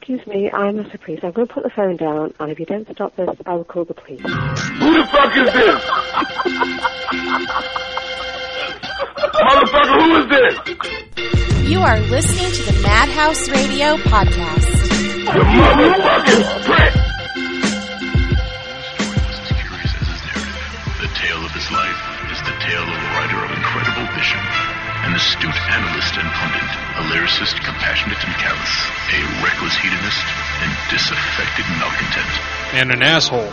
Excuse me, I'm not a priest. I'm going to put the phone down, and if you don't stop this, I will call the police. Who the fuck is this? Motherfucker, who is this? You are listening to the Madhouse Radio Podcast. The motherfucking prick! The tale of his life is the tale of a writer of incredible vision, an astute analyst and pundit, a lyricist compassionate and callous, a reckless hedonist and disaffected malcontent. And an asshole.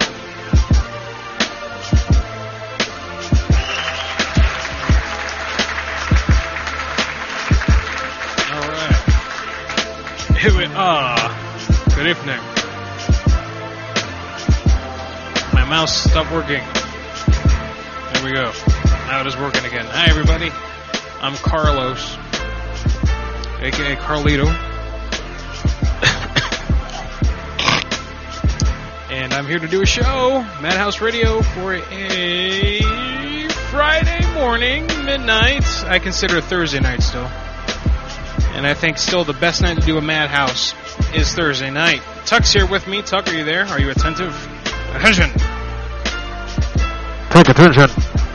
Alright. Here we are. Good evening. My mouse stopped working. There we go. Now it is working again. Hi everybody. I'm Carlos, aka Carlito. And I'm here to do a show, Madhouse Radio, for a Friday morning, midnight. I consider it Thursday night still. And I think still the best night to do a Madhouse is Thursday night. Tuck's here with me. Tuck, are you there? Are you attentive? Attention! Take attention!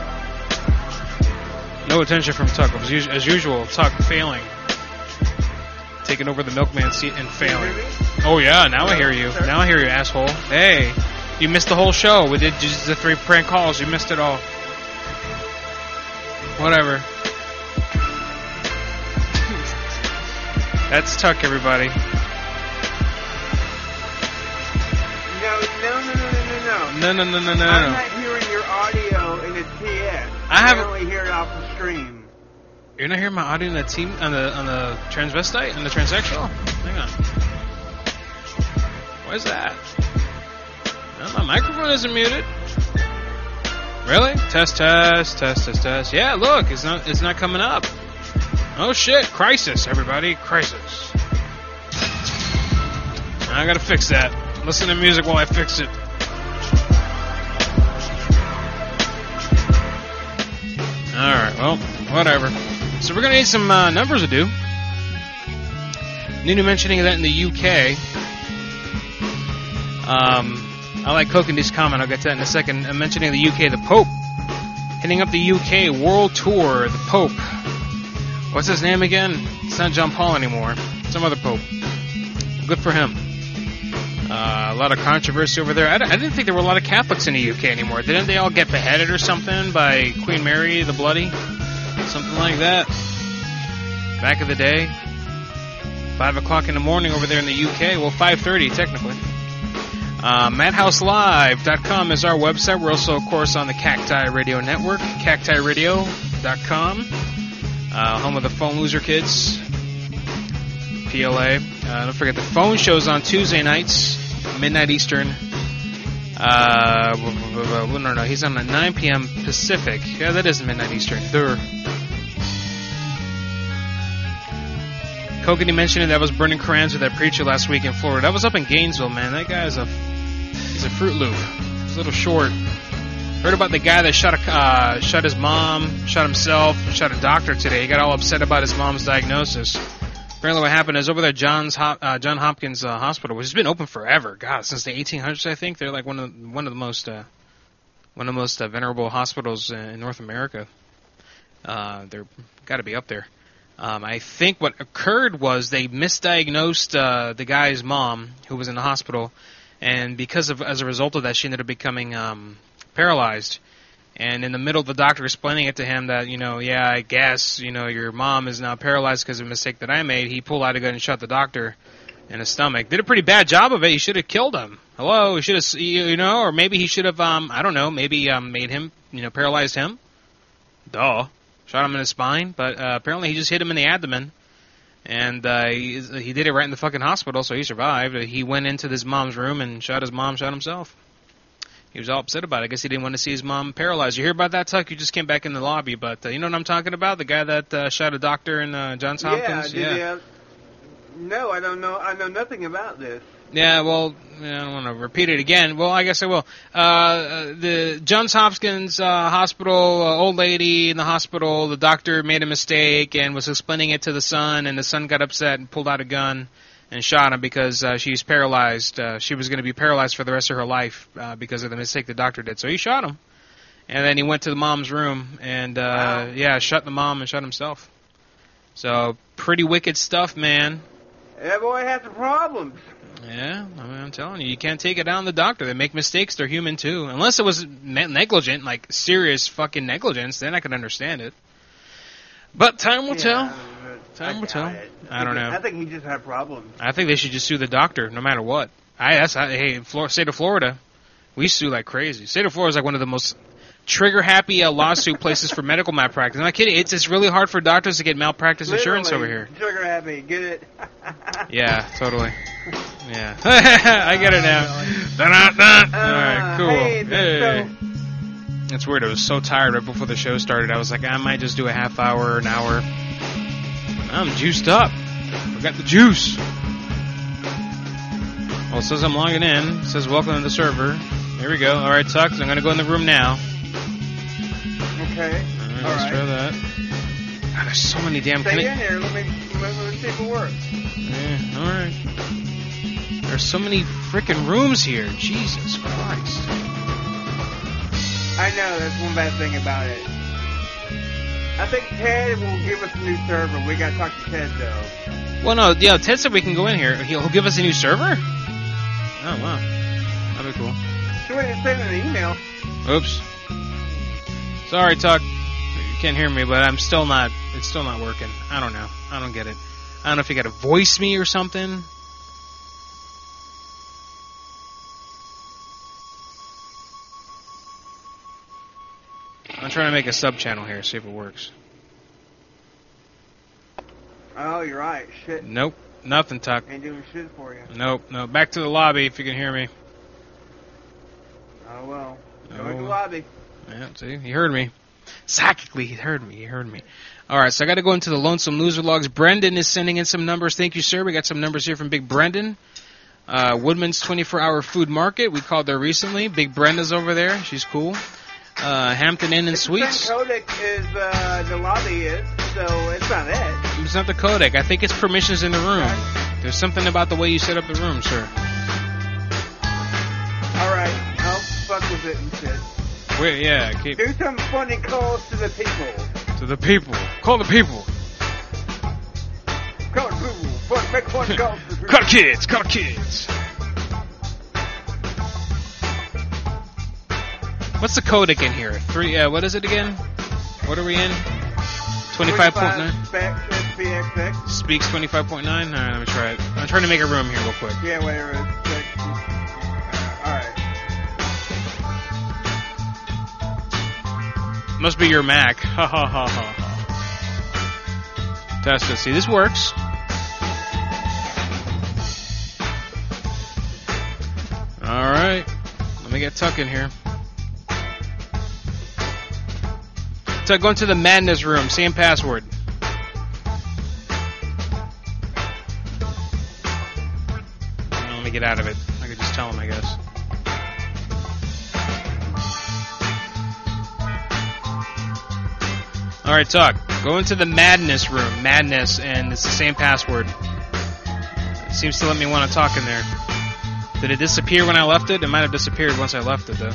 No attention from Tuck. As usual, Tuck failing. Taking over the milkman seat and failing. Oh yeah, now I hear you. Now I hear you, asshole. Hey, you missed the whole show. We did just the 3 prank calls. You missed it all. Whatever. That's Tuck, everybody. No. No. I'm not hearing your audio in the TS. I only hear it off the stream. You're not hearing my audio on the transvestite and the transsexual? Hang on. Why is that? No, my microphone isn't muted. Really? Test. Yeah, look, it's not coming up. Oh shit! Crisis, everybody! Crisis. I gotta fix that. Listen to music while I fix it. Alright, well, whatever. So we're going to need some numbers to do. Nunu mentioning that in the UK. I like Kokandi's comment. I'll get to that in a second. I'm mentioning the UK, the Pope. Hitting up the UK World Tour, the Pope. What's his name again? It's not John Paul anymore. Some other Pope. Good for him. A lot of controversy over there. I didn't think there were a lot of Catholics in the UK anymore. Didn't they all get beheaded or something by Queen Mary the Bloody? Something like that. Back in the day. 5 o'clock in the morning over there in the UK. Well, 5:30 technically. MadhouseLive.com is our website. We're also, of course, on the Cacti Radio Network. CactiRadio.com. Home of the Phone Loser Kids. PLA. Don't forget the phone shows on Tuesday nights, midnight Eastern. No, he's on at 9 p.m. Pacific. Yeah, that is midnight Eastern. Kogan mentioned it. That was Brendan Carranza, that preacher last week in Florida. That was up in Gainesville, man. That guy is he's a Fruit Loop. He's a little short. Heard about the guy that shot his mom, shot himself, shot a doctor today. He got all upset about his mom's diagnosis. Apparently what happened is over there, John Hopkins Hospital, which has been open forever. God, since the 1800s, I think. They're like one of the most venerable hospitals in North America. They're got to be up there. I think what occurred was they misdiagnosed the guy's mom, who was in the hospital, and as a result of that, she ended up becoming paralyzed. And in the middle of the doctor explaining it to him that, I guess, your mom is now paralyzed because of a mistake that I made, he pulled out a gun and shot the doctor in the stomach. Did a pretty bad job of it. He should have killed him. Hello? He should have, or maybe he should have, I don't know, maybe made him, paralyzed him. Duh. Shot him in his spine. But apparently he just hit him in the abdomen. And he did it right in the fucking hospital, so he survived. He went into his mom's room and shot his mom, shot himself. He was all upset about it. I guess he didn't want to see his mom paralyzed. You hear about that, Tuck? You just came back in the lobby, but you know what I'm talking about? The guy that shot a doctor in Johns Hopkins? Yeah. No, I don't know. I know nothing about this. Yeah, well, I don't want to repeat it again. Well, I guess I will. The Johns Hopkins hospital, old lady in the hospital, the doctor made a mistake and was explaining it to the son, and the son got upset and pulled out a gun and shot him because she's paralyzed. She was going to be paralyzed for the rest of her life because of the mistake the doctor did. So he shot him. And then he went to the mom's room and, shot the mom and shot himself. So, pretty wicked stuff, man. That boy has some problems. Yeah, I'm telling you can't take it down the doctor. They make mistakes. They're human, too. Unless it was negligent, like serious fucking negligence, then I could understand it. But time will tell. Time will tell. I don't know. I think he just had problems. I think they should just sue the doctor, no matter what. Hey, state of Florida, we sue like crazy. State of Florida is like one of the most trigger-happy lawsuit places for medical malpractice. I'm not kidding. It's really hard for doctors to get malpractice insurance over here. Trigger-happy. Get it? Yeah, totally. Yeah. I get it now. All right, cool. Hey. It's weird. I was so tired right before the show started. I was like, I might just do a half hour, an hour. I'm juiced up. I got the juice. Well, it says I'm logging in. It says welcome to the server. Here we go. All right, Tuck. I'm going to go in the room now. Okay. All right, let's try that. God, there's so many damn... Stay in here. Let me see if it works. Yeah, all right. There's so many freaking rooms here. Jesus Christ. I know. That's one bad thing about it. I think Ted will give us a new server. We got to talk to Ted, though. Well, no. Yeah, Ted said we can go in here. He'll give us a new server? Oh, wow. That'd be cool. Sure, he sent an email. Oops. Sorry, Tuck. You can't hear me, but it's still not working. I don't know. I don't get it. I don't know if you got to voice me or something. I'm trying to make a sub-channel here, see if it works. Oh, you're right. Shit. Nope. Nothing, Tuck. Ain't doing shit for you. Nope. No. Back to the lobby if you can hear me. Oh, well. No. Go to the lobby. Yeah, see? He heard me. Psychically, he heard me. All right, so I got to go into the Lonesome Loser Logs. Brendan is sending in some numbers. Thank you, sir. We got some numbers here from Big Brendan. Woodman's 24-hour food market. We called there recently. Big Brenda's over there. She's cool. Hampton Inn and Suites. The same codec is the lobby is, so it's not it. It's not the codec. I think it's permissions in the room. Okay. There's something about the way you set up the room, sir. All right, I'll fuck with it and shit. Wait, yeah. Do some funny calls to the people. To the people. Call the people. Call the people. Make fun calls to the people. Call kids. Call kids. What's the codec in here? What is it again? What are we in? 25.9? SPXX. Speaks 25.9? Alright, let me try it. I'm trying to make a room here real quick. Yeah, whatever. Alright. Must be your Mac. Ha ha ha ha ha. Test it. See, this works. Alright. Let me get Tuck in here. Tuck, go into the madness room. Same password. Well, let me get out of it. I could just tell him, I guess. Alright, Tuck. Go into the madness room. Madness, and it's the same password. It seems to let me want to talk in there. Did it disappear when I left it? It might have disappeared once I left it, though.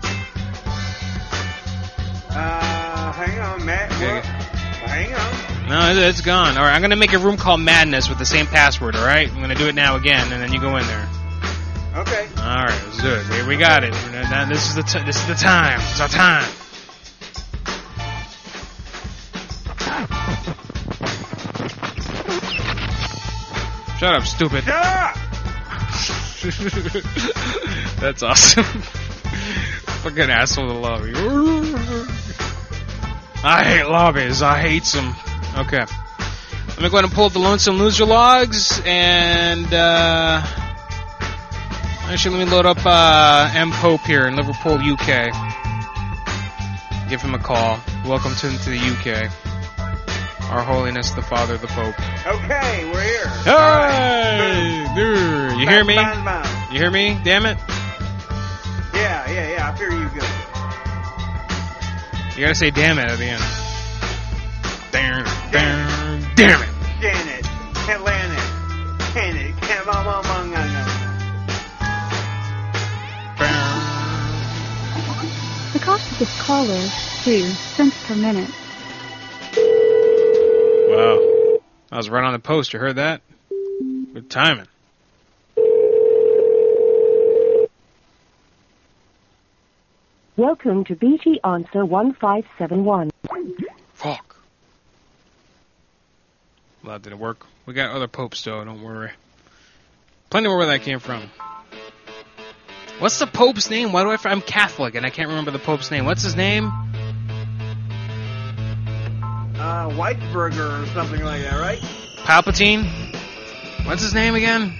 Hang on, Matt. Okay. Hang on. No, it's gone. Alright, I'm going to make a room called Madness with the same password, alright? I'm going to do it now again, and then you go in there. Okay. Alright, let's do it. Here we got it. Now, this is the time. It's our time. Shut up, stupid. Shut up! That's awesome. Fucking asshole to lobby. I hate lobbies. I hate them. Okay. Let me go ahead and pull up the Lonesome Loser logs, and actually let me load up M. Pope here in Liverpool, UK. Give him a call. Welcome to the UK. Our Holiness the Father, the Pope. Okay, we're here. Hey! Dude, you hear me? You hear me? Damn it. Yeah, I hear you good. You gotta say damn it at the end. Damn it. Janet, Atlantic, Canada, this caller 2 cents per minute. Wow. I was right on the post. You heard that? Good timing. Welcome to BT Answer 1571. Fuck. Well, that didn't work. We got other popes, though. Don't worry. Plenty more where that came from. What's the Pope's name? Why do I'm Catholic and I can't remember the Pope's name. What's his name? Weisberger or something like that, right? Palpatine? What's his name again?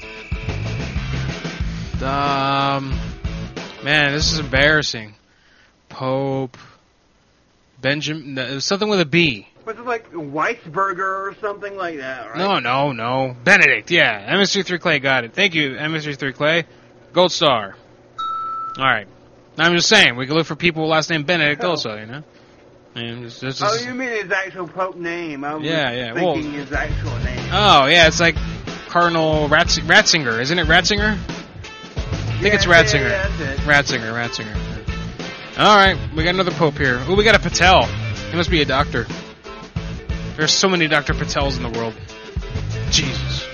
Man, this is embarrassing. Pope Benjamin. It was something with a B. Was it like Weisberger or something like that, right? No. Benedict, yeah. MS33 Clay got it. Thank you, MS33 Clay. Gold star. Alright. I'm just saying, we can look for people with last name Benedict also, you know? And just, oh, you mean his actual Pope name? I was yeah. thinking his actual name. Oh, yeah, it's like Cardinal Ratzinger. Isn't it Ratzinger? I think it's Ratzinger. Yeah, that's it. Ratzinger. Alright, we got another Pope here. Oh, we got a Patel. He must be a doctor. There's so many Dr. Patels in the world. Jesus.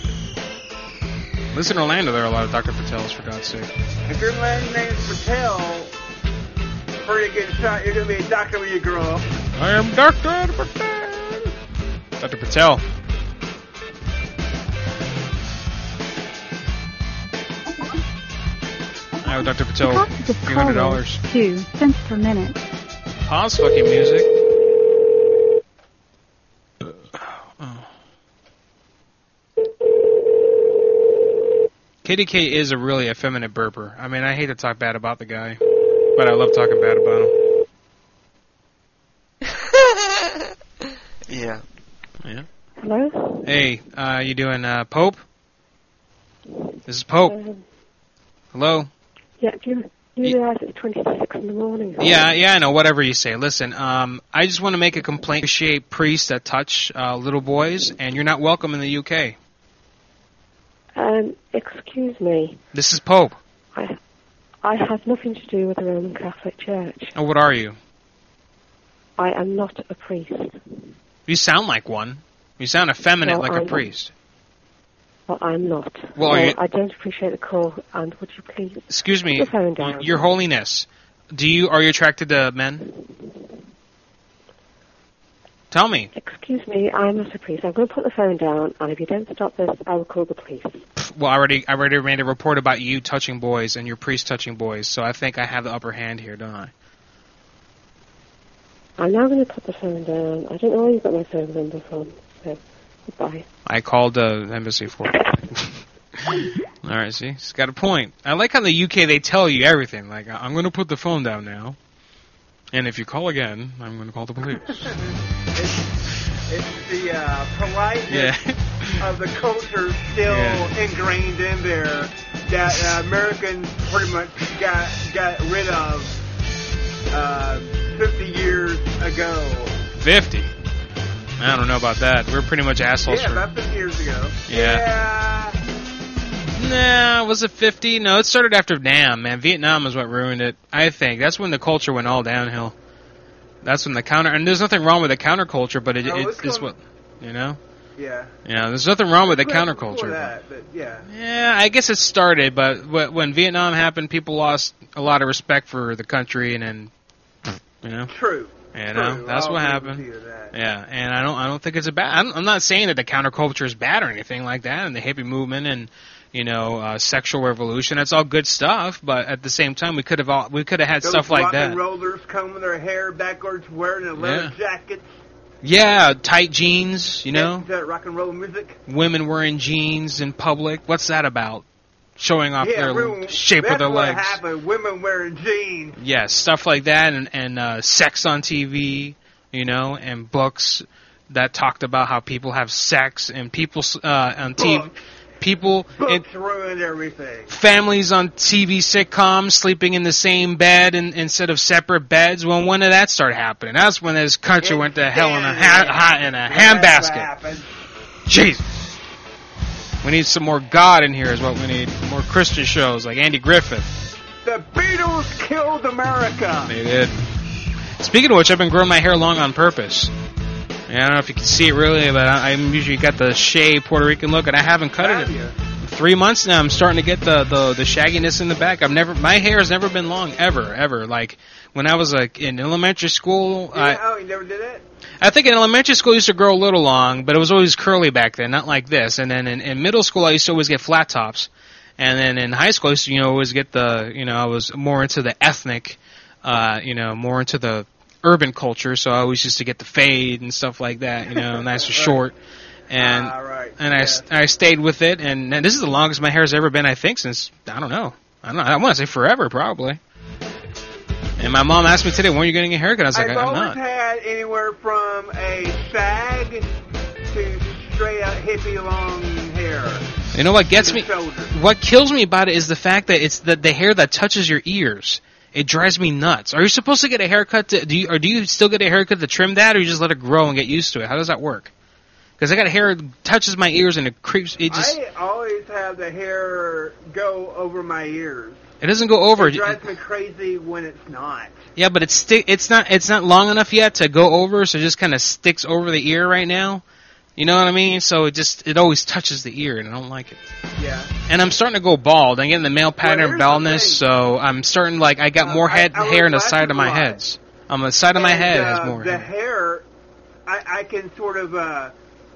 At least in Orlando, there are a lot of Dr. Patels, for God's sake. If your last name's Patel, before you get shot, you're going to be a doctor when you grow up. I am Dr. Patel. Dr. Patel. I have Dr. Patel. $300. 2 cents per minute. Pause fucking music. KDK is a really effeminate burper. I mean, I hate to talk bad about the guy, but I love talking bad about him. Yeah. Hello? Hey, you doing Pope? This is Pope. Hello? Yeah, do you realize it's 26 in the morning? Yeah, I know, whatever you say. Listen, I just want to make a complaint. Appreciate priests that touch little boys, and you're not welcome in the UK. Excuse me. This is Pope. I have nothing to do with the Roman Catholic Church. Oh, what are you? I am not a priest. You sound like one. You sound effeminate like a priest. Well, I'm not. Well, I don't appreciate the call, and would you please... Excuse me, put the phone down. Your Holiness, are you attracted to men? Tell me. Excuse me, I'm not a priest. I'm going to put the phone down, and if you don't stop this, I will call the police. Well, I already made a report about you touching boys and your priest touching boys, so I think I have the upper hand here, don't I? I'm now going to put the phone down. I don't know where you got my phone number from, so goodbye. I called the embassy for it. All right, see? She's got a point. I like how in the UK they tell you everything. Like, I'm going to put the phone down now, and if you call again, I'm going to call the police. It's the politeness of the culture still ingrained in there that Americans pretty much got rid of 50 years ago. 50? I don't know about that. We're pretty much assholes. Yeah, about 50 years ago. Yeah. Nah, was it 50? No, it started after Nam, man. Vietnam is what ruined it, I think. That's when the culture went all downhill. That's when the counter... And there's nothing wrong with the counterculture, but it's what... You know? Yeah. Yeah, there's nothing wrong with the counterculture. But yeah. Yeah, I guess it started, but when Vietnam happened, people lost a lot of respect for the country, and then... You know? True. You know, that's what happened. Yeah, and I don't think it's a bad... I'm not saying that the counterculture is bad or anything like that, and the hippie movement and... You know, sexual revolution. That's all good stuff, but at the same time, we could have had those stuff like that. Rock and rollers combing their hair backwards, wearing a leather jackets. Yeah, tight jeans. You know, rock and roll music. Women wearing jeans in public. What's that about? Showing off their shape of their legs. That's what happened. Women wearing jeans. Yeah, stuff like that, and sex on TV. You know, and books that talked about how people have sex and people on TV. People ruined everything. Families on TV sitcoms sleeping in the same bed instead of separate beds. Well, when did that start happening? That's when this country went to hell in a handbasket. Jesus. We need some more God in here is what we need. More Christian shows like Andy Griffith. The Beatles killed America. They did. Speaking of which, I've been growing my hair long on purpose. I don't know if you can see it really, but I'm usually got the Shea Puerto Rican look, and I haven't cut it in 3 months now. I'm starting to get the shagginess in the back. My hair has never been long, ever. Like when I was in elementary school. You never did it? I think in elementary school I used to grow a little long, but it was always curly back then, not like this. And then in middle school I used to always get flat tops. And then in high school I used to always get I was more into the ethnic, more into the urban culture, so I always used to get the fade and stuff like that, nice and short. And I stayed with it, and this is the longest my hair's ever been, I think, since, I don't know. I want to say forever, probably. And my mom asked me today, when are you getting a haircut? I was like, I'm not. I've always had anywhere from a sag to straight out hippie long hair. You know what gets me? What kills me about it is the fact that it's the hair that touches your ears. It drives me nuts. Are you supposed to get a haircut? Do you still get a haircut to trim that, or you just let it grow and get used to it? How does that work? Because I got hair that touches my ears and it creeps. I always have the hair go over my ears. It doesn't go over. It drives me crazy when it's not. Yeah, but it's not long enough yet to go over, so it just kind of sticks over the ear right now. You know what I mean? So it always touches the ear, and I don't like it. Yeah. And I'm starting to go bald. I'm getting the male pattern baldness, so I'm starting I got more hair on the side of my heads. On the side of my head has more hair. The hair, I can sort of, I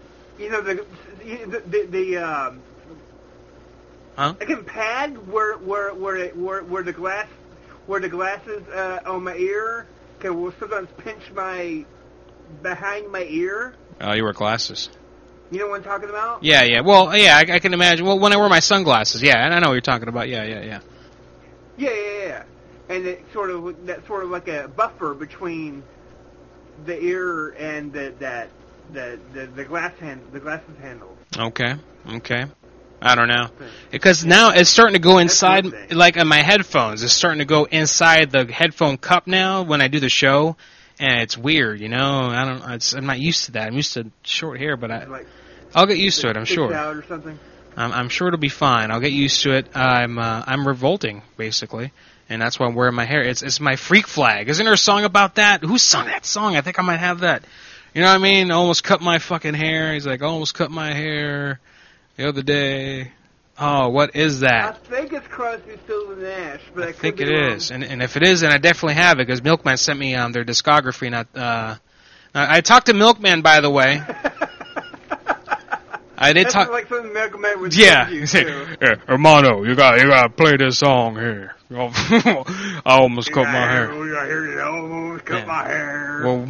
can pad where the glasses on my ear will sometimes pinch behind my ear. Oh, you wear glasses. You know what I'm talking about? Yeah. Well, yeah, I can imagine. Well, when I wear my sunglasses, yeah, and I know what you're talking about. Yeah. Yeah. And that's sort of like a buffer between the ear and the glasses handle. Okay. I don't know. Because now it's starting to go inside, like on my headphones. It's starting to go inside the headphone cup now when I do the show. And it's weird, I'm not used to that. I'm used to short hair, but I'll get used to it. I'm sure. Out or something? I'm sure it'll be fine. I'll get used to it. I'm revolting basically, and that's why I'm wearing my hair. It's my freak flag. Isn't there a song about that? Who sung that song? I think I might have that. You know what I mean? Almost cut my fucking hair. He's like, almost cut my hair the other day. Oh, what is that? I think it's Crosby, Stills and Nash, but I think it is. And if it is, then I definitely have it, because Milkman sent me their discography. I talked to Milkman, by the way. I did talk. Like something Milkman would you too. Yeah, Hermano, you gotta play this song here. I almost cut my hair. I almost cut my hair. Well,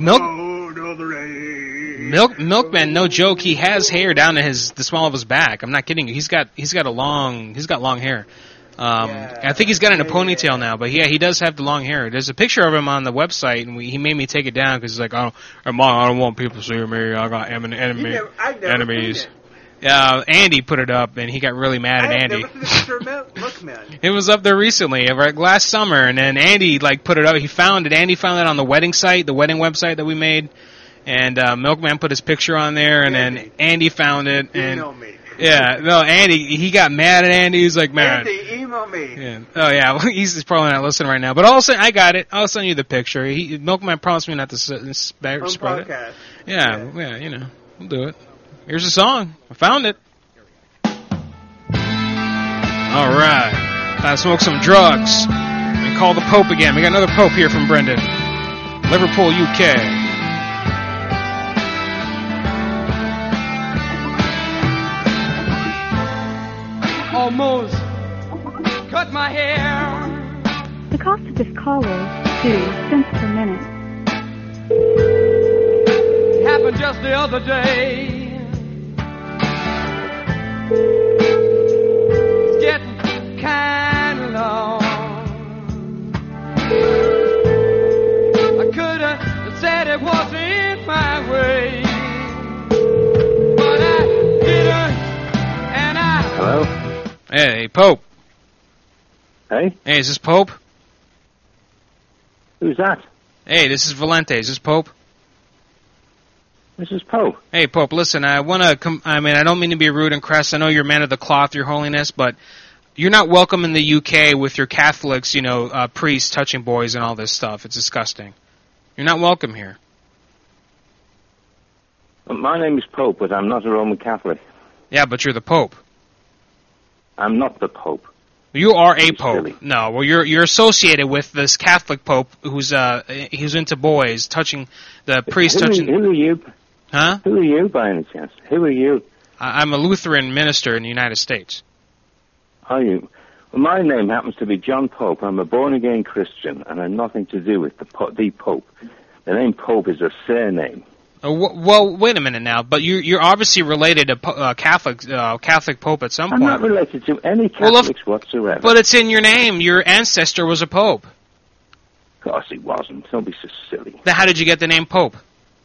Milkman, no joke, he has hair down to the small of his back. I'm not kidding you. He's got long hair. I think he's got it in a ponytail now, but yeah, he does have the long hair. There's a picture of him on the website, and he made me take it down because he's like, I don't want people to see me. I got enemies. Andy put it up, and he got really mad at Andy. It was up there recently, last summer, and then Andy put it up. He found it. Andy found it on the wedding website that we made. And Milkman put his picture on there, and then Andy found it. And email me. Yeah, no, Andy, he got mad at Andy. He's like, man. Andy, email me. Yeah. Oh, yeah, well, he's probably not listening right now. But I got it. I'll send you the picture. Milkman promised me not to spread it. Yeah, we'll do it. Here's the song. I found it. All right. Time to smoke some drugs. And call the Pope again. We got another Pope here from Brendan. Liverpool, UK. Almost cut my hair. The cost of this call is 2 cents per minute. Happened just the other day. It's getting kind of long. I could have said it wasn't my way, but I didn't, and I... Hello? Hey, Pope. Hey? Hey, is this Pope? Who's that? Hey, this is Valente. Is this Pope? This is Pope. Hey, Pope, listen, I want to I don't mean to be rude and crass. I know you're a man of the cloth, Your Holiness, but You're not welcome in the UK with your Catholics, priests touching boys and all this stuff. It's disgusting. You're not welcome here. My name is Pope, but I'm not a Roman Catholic. Yeah, but you're the Pope. I'm not the Pope. You are a Pope. Silly. No, well, you're associated with this Catholic Pope who's into boys, touching the priest touching. Who are you? Huh? Who are you, by any chance? Who are you? I'm a Lutheran minister in the United States. Are you? Well, my name happens to be John Pope. I'm a born-again Christian, and I'm nothing to do with the Pope. The name Pope is a surname. Well, wait a minute now. But you're obviously related to Catholic Pope at some point. I'm not related to any Catholics whatsoever. But it's in your name. Your ancestor was a Pope. Of course he wasn't. Don't be so silly. Then how did you get the name Pope?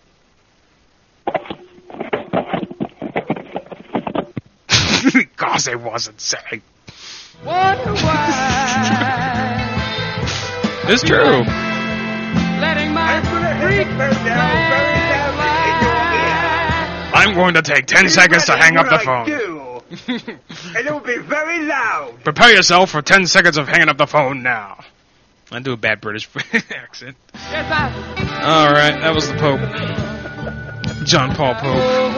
Because it wasn't saying. Wonder why. It's true. Letting my freak I'm going to take 10 seconds to hang up the phone. And it will be very loud. Prepare yourself for 10 seconds of hanging up the phone now. I do a bad British accent. All right, that was the Pope. John Paul Pope.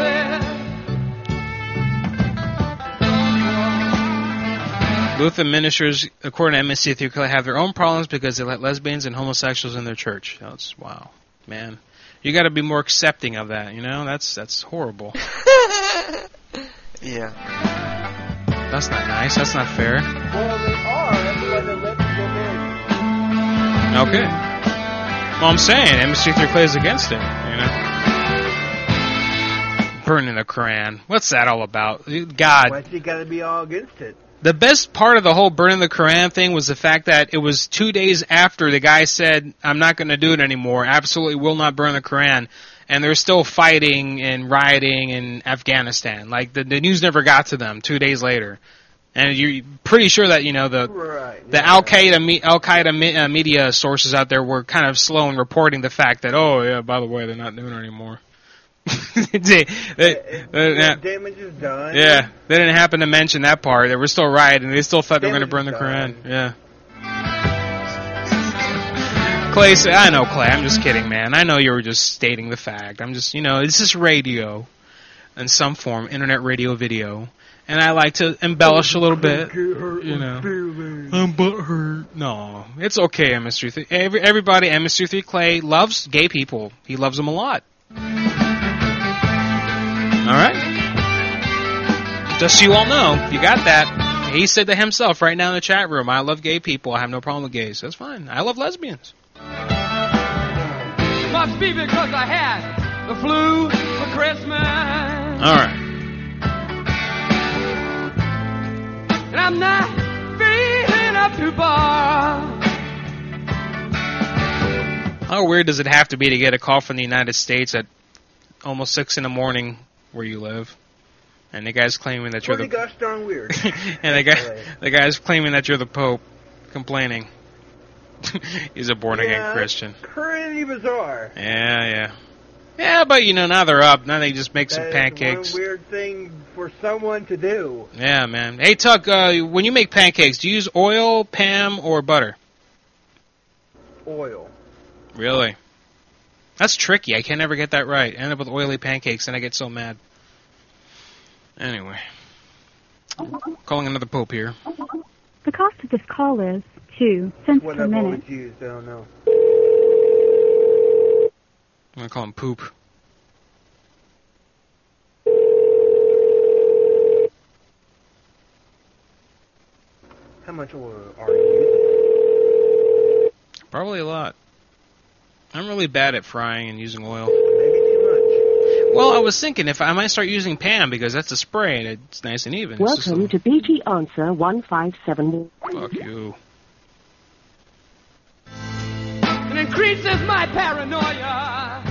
Lutheran ministers, according to MSC3, have their own problems because they let lesbians and homosexuals in their church. That's wow, man. You got to be more accepting of that. That's horrible. Yeah. That's not nice. That's not fair. Well, they are. That's why they let them in. Okay. Well, I'm saying MSC3 plays against it. Burning the Quran. What's that all about? God. Why you got to be all against it? The best part of the whole burning the Quran thing was the fact that it was 2 days after the guy said, I'm not going to do it anymore, absolutely will not burn the Quran, and they're still fighting and rioting in Afghanistan. Like, the news never got to them 2 days later. And you're pretty sure that, the Al-Qaeda media sources out there were kind of slow in reporting the fact that, oh, yeah, by the way, they're not doing it anymore. Damage is done. Yeah, they didn't happen to mention that part. They were still rioting. They still thought they were going to burn the Quran. Yeah. Clay said, I know, Clay. I'm just kidding, man. I know you were just stating the fact. I'm just, this is radio in some form, internet radio video. And I like to embellish a little bit. I'm butthurt. No, it's okay, MS3. Everybody, MS3 Clay loves gay people. He loves them a lot. All right. Just so you all know, you got that. He said to himself right now in the chat room, I love gay people. I have no problem with gays. That's fine. I love lesbians. Must be because I had the flu for Christmas. All right. And I'm not feeling up to bar. How weird does it have to be to get a call from the United States at almost 6 in the morning where you live, and the guy's claiming that you're the gosh darn weird. And the guy's claiming that you're the Pope, complaining. He's a born again Christian. Pretty bizarre. Yeah, but now they're up. Now they just make some pancakes. One weird thing for someone to do. Yeah, man. Hey, Tuck, when you make pancakes, do you use oil, Pam, or butter? Oil. Really? That's tricky. I can't ever get that right. I end up with oily pancakes, and I get so mad. Anyway. Calling another Pope here. The cost of this call is 2 cents per minute. I don't know. I'm going to call him Poop. How much oil are you using? Probably a lot. I'm really bad at frying and using oil. Maybe too much. Well, I was thinking if I might start using Pam because that's a spray and it's nice and even. Welcome to BG Answer 1571. Fuck you. It increases my paranoia.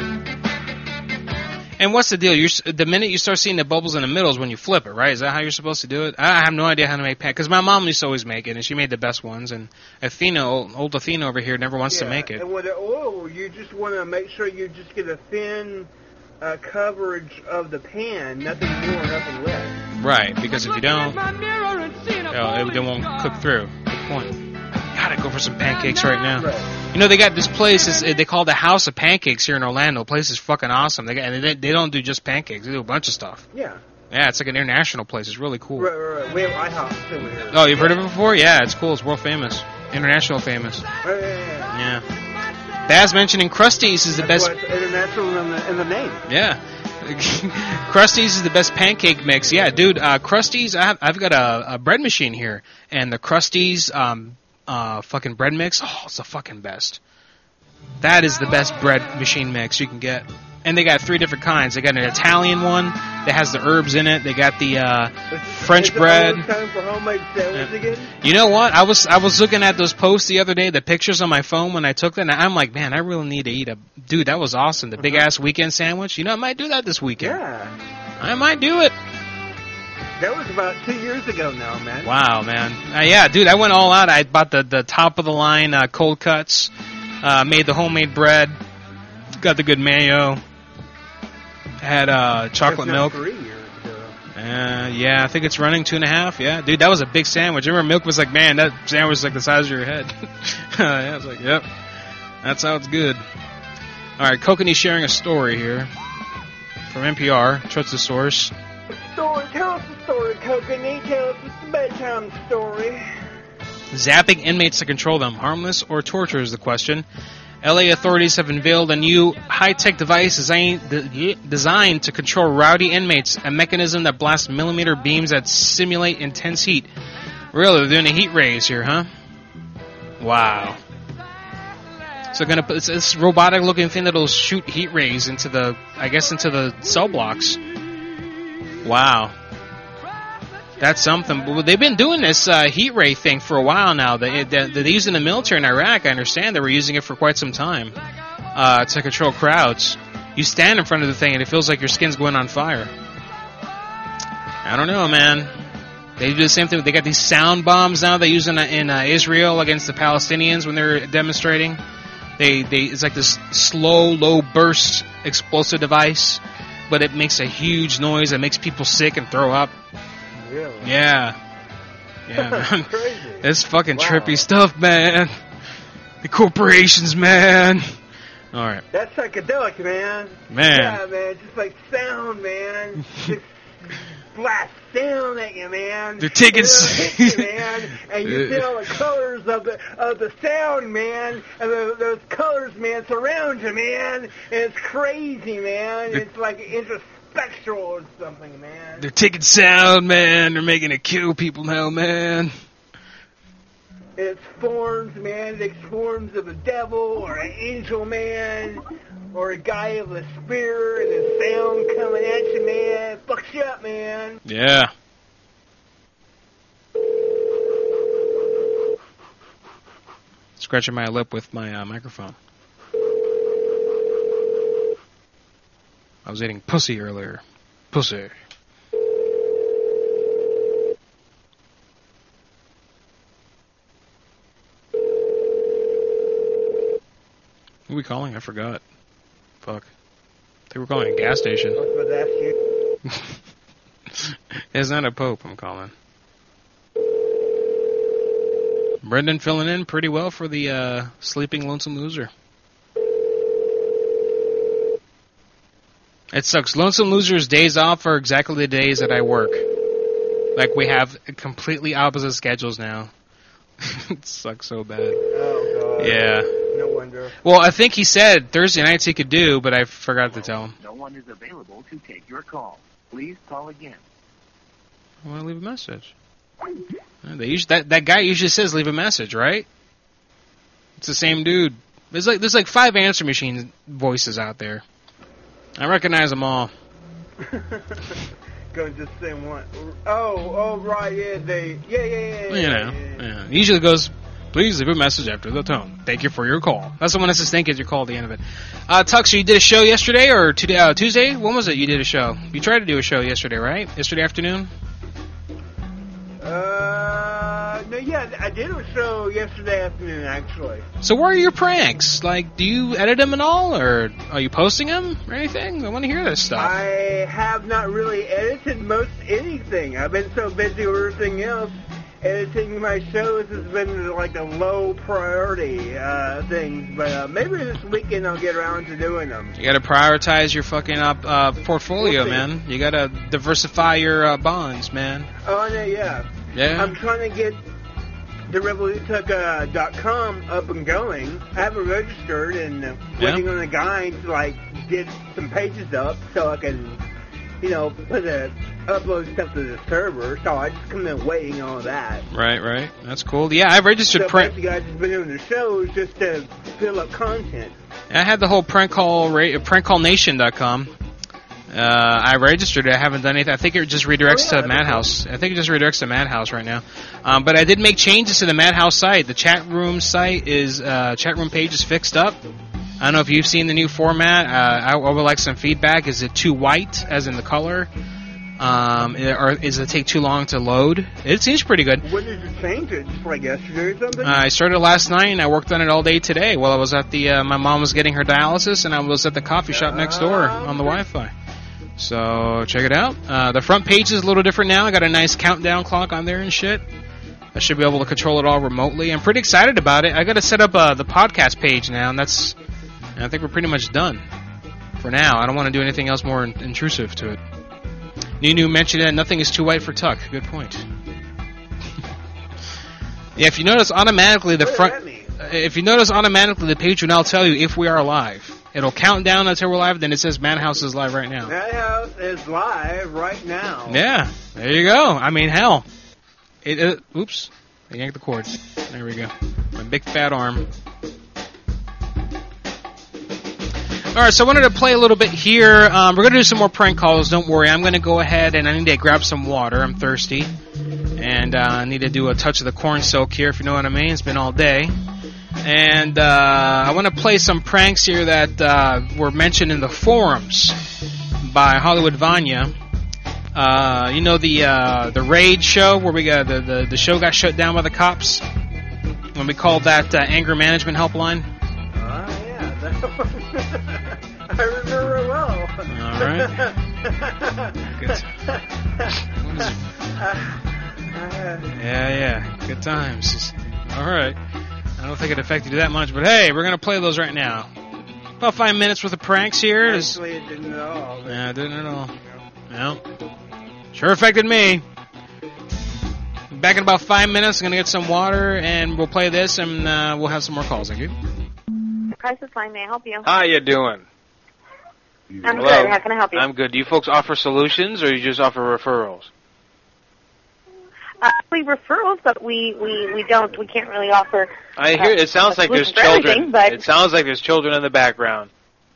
And what's the deal? The minute you start seeing the bubbles in the middle is when you flip it, right? Is that how you're supposed to do it? I have no idea how to make pancakes. Because my mom used to always make it, and she made the best ones. And old Athena over here, never wants to make it. And with the oil, you just want to make sure you just get a thin coverage of the pan, nothing more, nothing less. Right, because if you don't, they won't cook through. Good point. Gotta go for some pancakes right now. Right. You know, they got this place, they call the House of Pancakes here in Orlando. The place is fucking awesome. They don't do just pancakes. They do a bunch of stuff. Yeah. Yeah, it's like an international place. It's really cool. Right. We have IHOP over here. Oh, you've heard of it before? Yeah, it's cool. It's world famous. International famous. Yeah. Baz mentioning Krusty's is the best. That's why it's international in the name. Yeah. Krusty's is the best pancake mix. Yeah, dude, Krusty's, I've got a bread machine here, and the Krusty's fucking bread mix, oh, it's the fucking best. That is the best bread machine mix you can get. And they got 3 different kinds. They got an Italian one that has the herbs in it. They got the French bread. Time for homemade sandwich again? You know what? I was looking at those posts the other day, the pictures on my phone when I took them, and I'm like, man, I really need to eat Dude, that was awesome. The big-ass weekend sandwich. You know, I might do that this weekend. Yeah. I might do it. That was about 2 years ago now, man. Wow, man. Yeah, dude, I went all out. I bought the top-of-the-line cold cuts, made the homemade bread, got the good mayo, had chocolate milk. 3 years ago. Yeah, I think it's running 2.5. Yeah, dude, that was a big sandwich. I remember Milk was like, man, that sandwich is like the size of your head. Yeah, I was like, yep, that's how it's good. All right, Kokanee sharing a story here from NPR. Trust the source. Tell us the story, Kokanee. Tell us the bedtime story. Zapping inmates to control them, harmless or torture is the question. LA authorities have unveiled a new high-tech device designed to control rowdy inmates, a mechanism that blasts millimeter beams that simulate intense heat. Really, they're doing a heat rays here, huh? Wow. So gonna put this robotic-looking thing that'll shoot heat rays into the cell blocks. Wow. That's something. But they've been doing this heat ray thing for a while now. They use it in the military in Iraq. I understand they were using it for quite some time to control crowds. You stand in front of the thing and it feels like your skin's going on fire. I don't know, man. They do the same thing. They got these sound bombs now they use in Israel against the Palestinians when they're demonstrating. It's like this slow, low burst explosive device, but it makes a huge noise that makes people sick and throw up. Really? Yeah, man. Crazy. It's fucking trippy stuff, man. The corporations, man. All right. That's psychedelic, man. Yeah, man. Just like sound, man. Just blast sound at you, man. They're taking you, man. And you see all the colors of the sound, man. And those colors, man, surround you, man. And it's crazy, man. It's like introspective. Or something, man. They're taking sound, man. They're making it kill people now, man. It's forms, man. It's forms of a devil or an angel, man. Or a guy with a spear and a sound coming at you, man. It fucks you up, man. Yeah. Scratching my lip with my microphone. I was eating pussy earlier. Pussy. Who are we calling? I forgot. Fuck. I think we're calling a gas station. It's not a pope I'm calling. Brendan filling in pretty well for the sleeping lonesome loser. It sucks. Lonesome Loser's days off are exactly the days that I work. Like, we have completely opposite schedules now. It sucks so bad. Oh, God. Yeah. No wonder. Well, I think he said Thursday nights he could do, but I forgot to tell him. No one is available to take your call. Please call again. I want to leave a message. That guy usually says leave a message, right? It's the same dude. There's like 5 answer machine voices out there. I recognize them all. Going to say one. Oh, right, yeah, Yeah. He usually goes, please leave a message after the tone. Thank you for your call. That's the one that says thank you at your call at the end of it. Tux, you did a show yesterday or Tuesday? When was it you did a show? You tried to do a show yesterday, right? Yesterday afternoon? No, Yeah, I did a show yesterday afternoon, actually. So where are your pranks? Like, do you edit them at all, or are you posting them or anything? I want to hear this stuff. I have not really edited most anything. I've been so busy with everything else. Editing my shows has been like a low priority thing, but maybe this weekend I'll get around to doing them. You got to prioritize your fucking portfolio, man. You got to diversify your bonds, man. Oh, yeah. Yeah. I'm trying to get the Revolutuck.com up and going. I have it registered and waiting on a guy to like get some pages up so I can, upload stuff to the server. So I just come in waiting on all that. Right. That's cool. Yeah, I've registered prank. You guys have been doing the shows just to fill up content. I had the whole prankcallnation.com. I registered it. I haven't done anything. I think it just redirects to Madhouse. I think it just redirects to Madhouse right now. But I did make changes to the Madhouse site. The chat room site chat room page is fixed up. I don't know if you've seen the new format. I would like some feedback. Is it too white, as in the color? Or does it take too long to load? It seems pretty good. When did you change it? Just like yesterday or something? I started last night, and I worked on it all day today while I was at my mom was getting her dialysis, and I was at the coffee shop next door on the Wi-Fi. So check it out. The front page is a little different now. I got a nice countdown clock on there and shit. I should be able to control it all remotely. I'm pretty excited about it. I got to set up the podcast page now, and I think we're pretty much done for now. I don't want to do anything else more intrusive to it. Nunu mentioned that nothing is too white for Tuck. Good point. Yeah, if you notice automatically the page will now tell you if we are live. It'll count down until we're live, then it says Madhouse is live right now. Madhouse is live right now. Yeah, there you go. I mean, hell. Oops. I yanked the cord. There we go. My big fat arm. Alright, so I wanted to play a little bit here. We're going to do some more prank calls, don't worry. I'm going to go ahead and I need to grab some water. I'm thirsty. And I need to do a touch of the corn silk here, if you know what I mean. It's been all day. And I want to play some pranks here that were mentioned in the forums by Hollywood Vanya. You know the Raid show where we got the show got shut down by the cops when we called that anger management helpline. Yeah, that one. I remember it well. All right. Good. Yeah. Good times. All right. I don't think it affected you that much, but hey, we're going to play those right now. About 5 minutes worth of pranks here. Actually, it didn't at all. Yeah, it didn't at all. No. Sure affected me. Back in about 5 minutes, I'm going to get some water, and we'll play this, and we'll have some more calls. Thank you. Crisis line, may I help you? How you doing? I'm good. How can I help you? I'm good. Do you folks offer solutions, or you just offer referrals? We referrals, but we don't. We can't really offer. I hear. It sounds like there's children. It sounds like there's children in the background.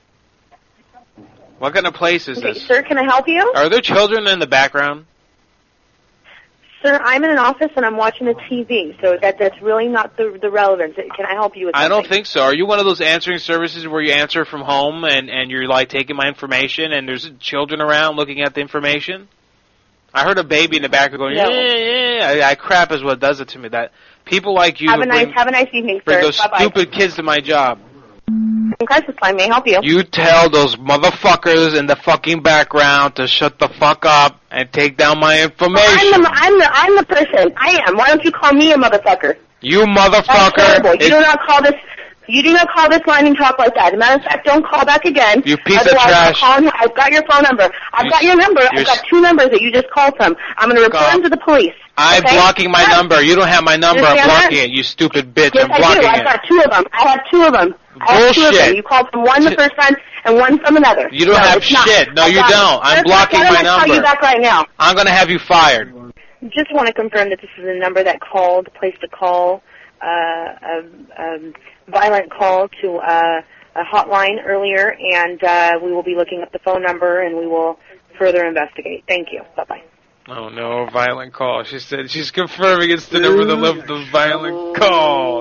What kind of place is this? Sir, can I help you? Are there children in the background? Sir, I'm in an office and I'm watching the TV, so that's really not the relevance. Can I help you with something? I don't think so. Are you one of those answering services where you answer from home and you're like taking my information and there's children around looking at the information? I heard a baby in the back going, yeah. I crap is what does it to me. That people like you have a nice evening, bring sir. those stupid kids to my job. Crisis line, may I help you? You tell those motherfuckers in the fucking background to shut the fuck up and take down my information. Well, I'm the person. I am. Why don't you call me a motherfucker? You motherfucker. That's terrible. You do not call this. You do not call this line and talk like that. As a matter of fact, don't call back again. You piece of trash. I've got your phone number. I've got your number. I've got two numbers that you just called from. I'm going to report them to the police. I'm blocking my number. You don't have my number. I'm blocking it, you stupid bitch. Yes, I'm blocking it. I've got two of them. I have two of them. Bullshit. You called from one the first time and one from another. You don't have shit. No, you don't. I'm blocking my number. I'll call you back right now. I'm going to have you fired. Just want to confirm that this is a number that placed a call, a violent call to a hotline earlier, and we will be looking up the phone number and we will further investigate. Thank you. Bye-bye. Oh, no, violent call. She said she's confirming it's the number that left the violent call.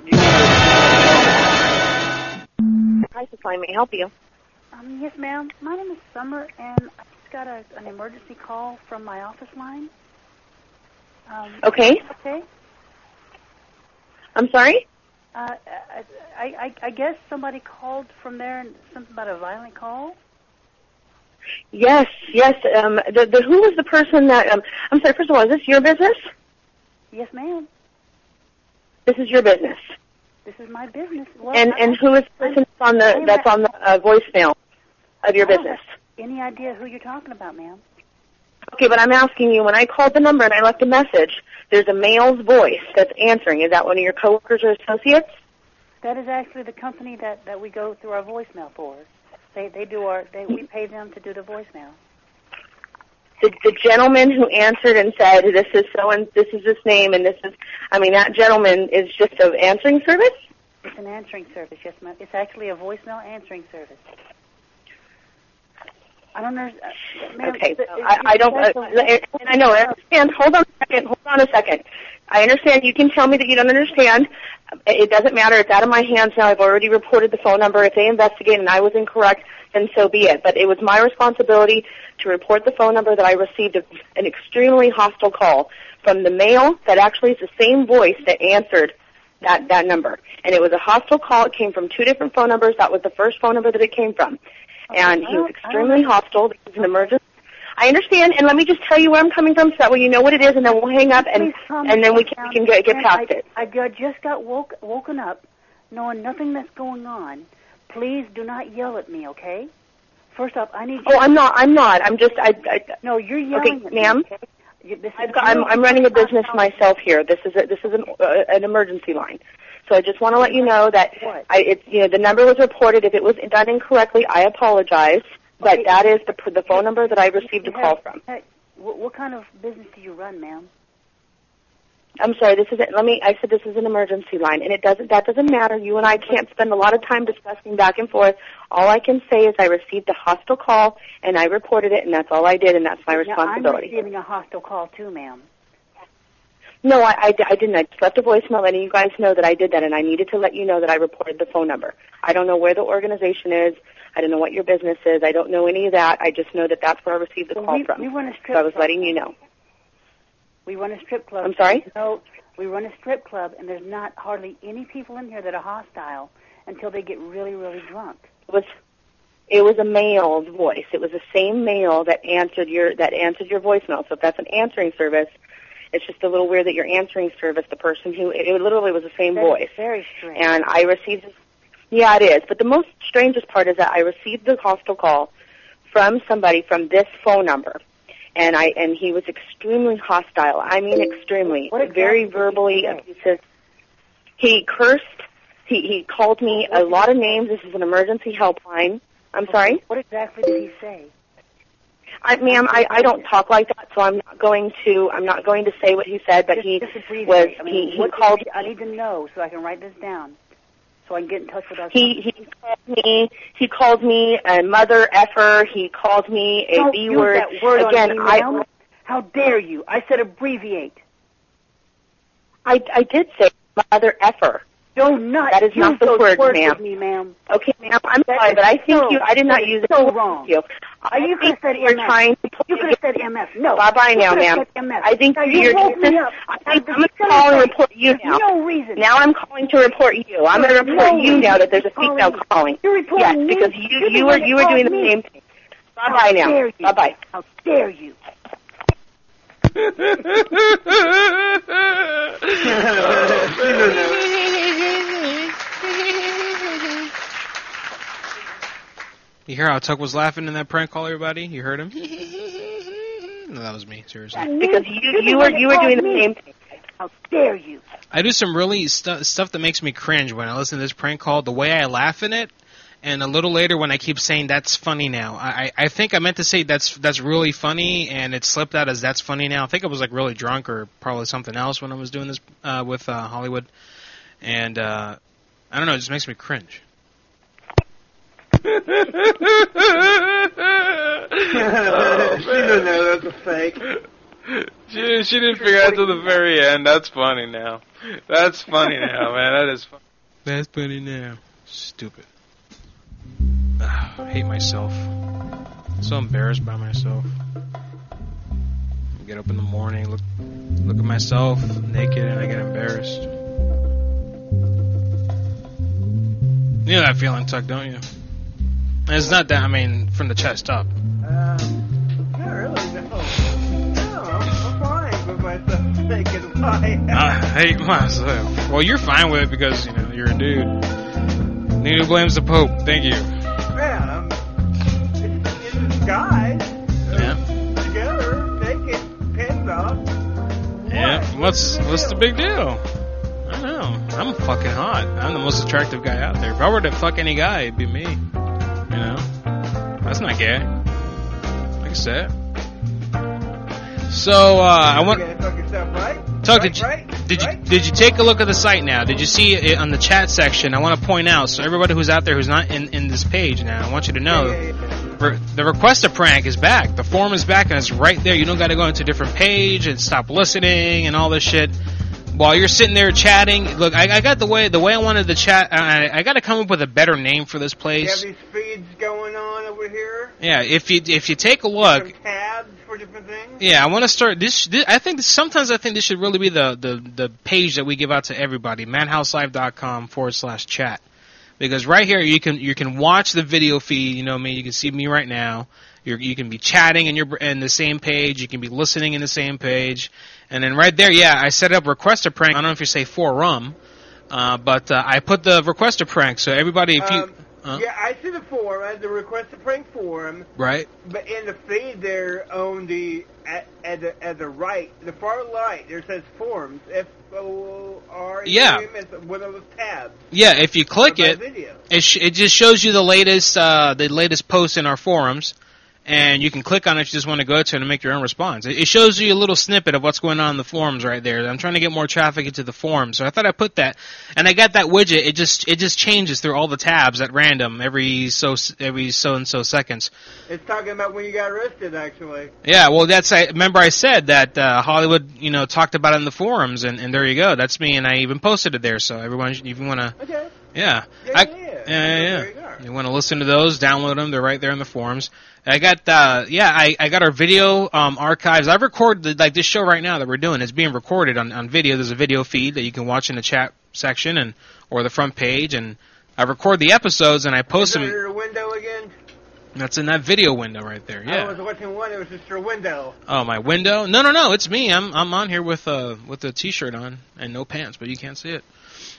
Crisis line, may I help you? Yes, ma'am. My name is Summer, and I just got an emergency call from my office line. Okay. Okay. I'm sorry? I guess somebody called from there and something about a violent call? Yes. Who was the person that, I'm sorry, first of all, is this your business? Yes, ma'am. This is your business. This is my business. Well, and who is the person that's on the voicemail of your business? Any idea who you're talking about, ma'am? Okay, but I'm asking you, when I called the number and I left a message, there's a male's voice that's answering. Is that one of your coworkers or associates? That is actually the company that we go through our voicemail for. We pay them to do the voicemail. The gentleman who answered and said, this is this name, and that gentleman is just an answering service? It's an answering service, yes, ma'am. It's actually a voicemail answering service. I don't know. Okay, I don't, and I know, I understand. Hold on a second. I understand. You can tell me that you don't understand. It doesn't matter. It's out of my hands now. I've already reported the phone number. If they investigate and I was incorrect, then so be it. But it was my responsibility to report the phone number that I received an extremely hostile call from the male that actually is the same voice that answered that number. And it was a hostile call. It came from 2 different phone numbers. That was the first phone number that it came from. And he was extremely hostile. This is an emergency. I understand, and let me just tell you where I'm coming from so that way you know what it is, and then we'll hang up, and then we can get past it. I just got woken up knowing nothing that's going on. Please do not yell at me, okay? First off, I need you... Oh, I'm not. I'm just... No, you're yelling okay, at me, ma'am. Okay? I'm running a business myself here. This is an emergency line. So I just want to let you know that the number was reported. If it was done incorrectly, I apologize. But that is the phone number that I received a call from. What kind of business do you run, ma'am? I'm sorry. I said this is an emergency line, and that doesn't matter. You and I can't spend a lot of time discussing back and forth. All I can say is I received a hostile call, and I reported it, and that's all I did, and that's my responsibility. I'm receiving a hostile call too, ma'am. No, I didn't. I just left a voicemail letting you guys know that I did that, and I needed to let you know that I reported the phone number. I don't know where the organization is. I don't know what your business is. I don't know any of that. I just know that that's where I received the call from. We run a strip club. So I was letting you know. We run a strip club. I'm sorry? No, we run a strip club, and there's not hardly any people in here that are hostile until they get really, really drunk. It was a male's voice. It was the same male that answered your voicemail. So if that's an answering service, it's just a little weird that your answering service, the person it literally was the same voice. Very strange. And I received this. Yeah, it is. But the most strangest part is that I received the hostile call from somebody from this phone number, and he was extremely hostile. I mean, extremely, very verbally abusive. He cursed. He called me a lot of names. This is an emergency helpline. I'm sorry? What exactly did he say? Ma'am, I don't talk like that, so I'm not going to say what he said, but he called. I need to know so I can write this down, so I can get in touch with us. He called me a mother effer. He called me a B word. Don't use that word again, on me, how dare you? I said abbreviate. I did say mother effer. Do not that is use not the those word, words ma'am. with me, ma'am. Okay, ma'am, I'm sorry, but I think I did not use it. So wrong. You could have said MS. You could have said MS. No. Bye-bye now, ma'am. I think you're I'm going to call and report you now. No reason. Now I'm calling to report you. I'm going to report you now that there's a female calling. You're reporting me? Yes, because you were doing the same thing. Bye-bye now. Bye-bye. How dare you? You hear how Tuck was laughing in that prank call, everybody? You heard him? No, that was me, seriously. Because you were doing the same thing. How dare you? I do some really stuff that makes me cringe when I listen to this prank call. The way I laugh in it, and a little later when I keep saying that's funny now. I think I meant to say that's really funny, and it slipped out as that's funny now. I think I was like really drunk or probably something else when I was doing this with Hollywood, and I don't know, it just makes me cringe. She didn't know that's a fake. She didn't figure out till the very end. That's funny now. That's funny now, man. That is funny. That's funny now. Stupid. I hate myself. I'm so embarrassed by myself. I get up in the morning, look at myself naked, and I get embarrassed. You know that feeling, Tuck, don't you? And it's not that, I mean, from the chest up. Not really, no. No, I'm fine with myself thinking fine. I hate myself. Well, you're fine with it because, you know, you're a dude. Nino blames the Pope. Thank you. Yeah, it's this guy. Together, naked, pants off. Yeah, what's the big deal? I don't know. I'm fucking hot. I'm the most attractive guy out there. If I were to fuck any guy, it'd be me. You know? That's not gay. Like I said. So, I want... You gotta fuck yourself, right? Tuck, Right? did you take a look at the site now? Did you see it on the chat section? I want to point out, so everybody who's out there who's not in this page now, I want you to know, the request a prank is back. The form is back and it's right there. You don't got to go into a different page and stop listening and all this shit. While you're sitting there chatting, look, I got the way I wanted to chat. I got to come up with a better name for this place. You have these feeds going on over here. Yeah, if you take a look. Some tabs for different things. Yeah, I want to start this. I think sometimes this should really be the page that we give out to everybody. MadhouseLive.com/chat, because right here you can watch the video feed. You know me. You can see me right now. You can be chatting in the same page. You can be listening in the same page. And then right there, yeah, I set up request a prank. I don't know if you say forum, but I put the request a prank. So everybody, if you... yeah, I see the forum. I have the request a prank forum. Right. But in the feed there on the at the right, the far right, there says forums. FOR. Yeah. It's one of those tabs. Yeah, if you click it, it just shows you the latest posts in our forums. And you can click on it if you just want to go to it and make your own response. It shows you a little snippet of what's going on in the forums right there. I'm trying to get more traffic into the forums, so I thought I'd put that. And I got that widget. It just changes through all the tabs at random every so and so seconds. It's talking about when you got arrested, actually. Yeah, well, remember I said that Hollywood, talked about it in the forums, and there you go. That's me, and I even posted it there. So everyone, if you want to, okay. Yeah. Yeah. You want to listen to those? Download them. They're right there in the forums. I got I got our video archives. I recorded this show right now that we're doing. It's being recorded on video. There's a video feed that you can watch in the chat section or the front page, and I record the episodes and I post them. Is that your window again? That's in that video window right there. Yeah. I was watching one. It was just your window. Oh, my window? No. It's me. I'm on here with a t-shirt on and no pants, but you can't see it.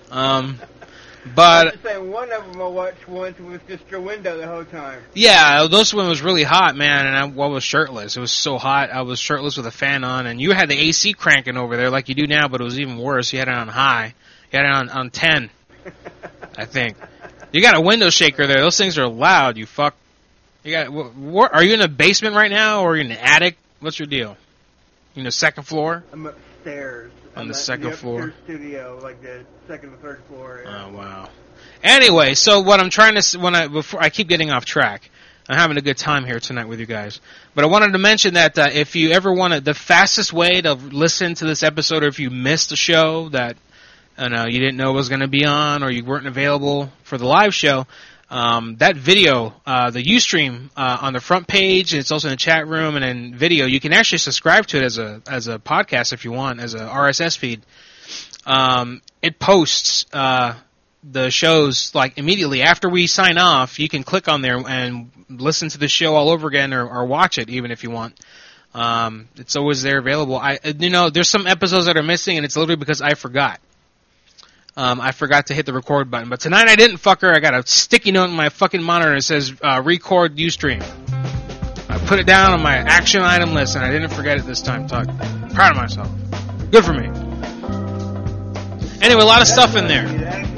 But I'm just saying, one of them I watched once was just your window the whole time. Yeah, this one was really hot, man, and I was shirtless. It was so hot. I was shirtless with a fan on, and you had the AC cranking over there like you do now, but it was even worse. You had it on high. You had it on 10, I think. You got a window shaker there. Those things are loud, you fuck. You got. Are you in a basement right now, or are you in an attic? What's your deal? You in the second floor? I'm upstairs. On the second floor? Studio, like the second or third floor. Yeah. Oh, wow. Anyway, so what I'm trying to... Before I keep getting off track. I'm having a good time here tonight with you guys. But I wanted to mention that if you ever wanted... The fastest way to listen to this episode, or if you missed a show that you didn't know was going to be on, or you weren't available for the live show... that video, the Ustream on the front page, it's also in the chat room and in video. You can actually subscribe to it as a podcast if you want, as a RSS feed. It posts the shows like immediately after we sign off. You can click on there and listen to the show all over again, or watch it even if you want. It's always there available. There's some episodes that are missing, and it's literally because I forgot. I forgot to hit the record button. But tonight I didn't, fucker. I got a sticky note on my fucking monitor that says, record Ustream. I put it down on my action item list, and I didn't forget it this time, Tuck. Proud of myself. Good for me. Anyway, a lot of stuff in there.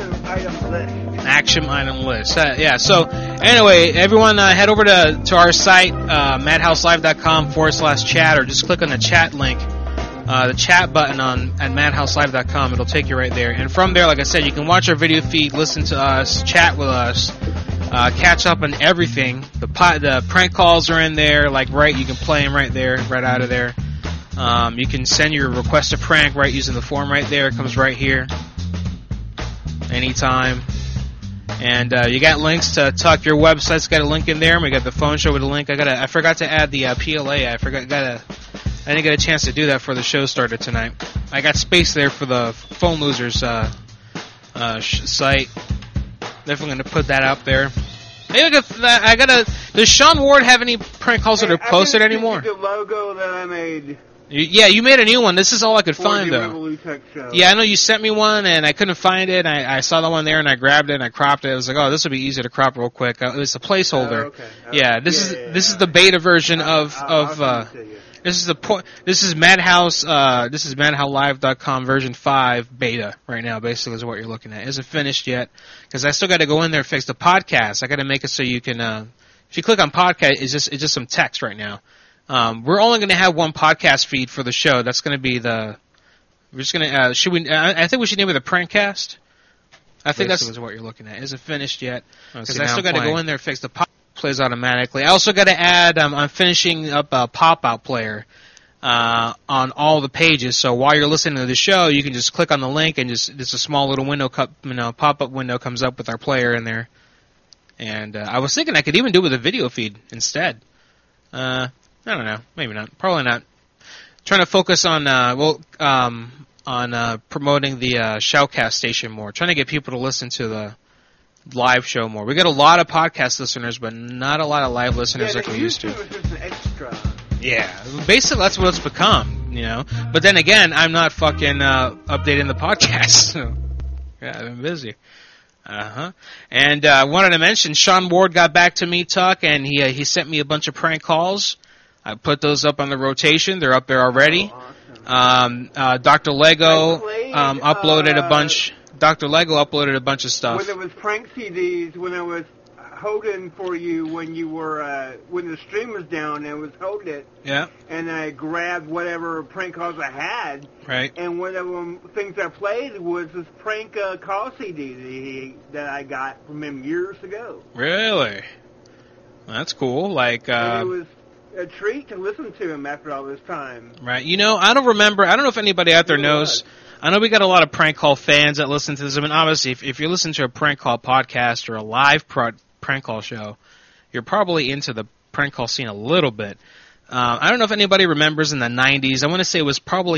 Action item list. Yeah, so, anyway, everyone head over to our site, madhouselive.com/chat, or just click on the chat link. The chat button at madhouselive.com. It'll take you right there. And from there, like I said, you can watch our video feed, listen to us, chat with us, catch up on everything. The prank calls are in there, you can play them right there, right out of there. You can send your request a prank right using the form right there. It comes right here. Anytime. And you got links to Tuck. Your website's got a link in there. And we got the phone show with a link. I forgot to add the PLA. I didn't get a chance to do that before the show started tonight. I got space there for the Phone Losers site. Definitely gonna put that out there. Hey, I gotta. Does Sean Ward have any prank calls that are posted anymore? The logo that I made. Yeah, you made a new one. This is all I could find, though. Revolutech show. Yeah, I know you sent me one, and I couldn't find it. I saw the one there, and I grabbed it, and I cropped it. I was like, oh, this would be easy to crop real quick. It was a placeholder. Oh, okay. Yeah, this is the beta version of this is Madhouse. This is MadhowLive.com version 5 beta right now. Basically, is what you're looking at. It isn't finished yet because I still got to go in there and fix the podcast. I got to make it so you can. If you click on podcast, it's just some text right now. We're only going to have one podcast feed for the show. That's going to be the. We're just going to. Should we? I think we should name it the Prankcast. I think that's what you're looking at. It isn't finished yet because I still got to go in there and fix the podcast. Plays automatically. I also got to add. I'm finishing up a pop-out player on all the pages. So while you're listening to the show, you can just click on the link and just a small little window, pop-up window comes up with our player in there. And I was thinking I could even do it with a video feed instead. I don't know. Maybe not. Probably not. Trying to focus on promoting the Shoutcast station more. Trying to get people to listen to the live show more. We got a lot of podcast listeners, but not a lot of live listeners like we used to. Was just an extra. Yeah, basically that's what it's become, you know. But then again, I'm not fucking updating the podcast. So, yeah, I've been busy. And I wanted to mention, Sean Ward got back to me, Tuck, and he sent me a bunch of prank calls. I put those up on the rotation. They're up there already. Awesome. Dr. Lego uploaded a bunch. Dr. Lego uploaded a bunch of stuff. When there was prank CDs, when I was holding for you when you were when the stream was down, and was holding it. Yeah. And I grabbed whatever prank calls I had. Right. And one of them things I played was this prank call CD that I got from him years ago. Really? That's cool. Like. And it was a treat to listen to him after all this time. Right. You know, I don't remember. I don't know if anybody out there knows. I know we got a lot of prank call fans that listen to this. I mean, obviously, if you're listening to a prank call podcast or a live prank call show, you're probably into the prank call scene a little bit. I don't know if anybody remembers in the 90s. I want to say it was probably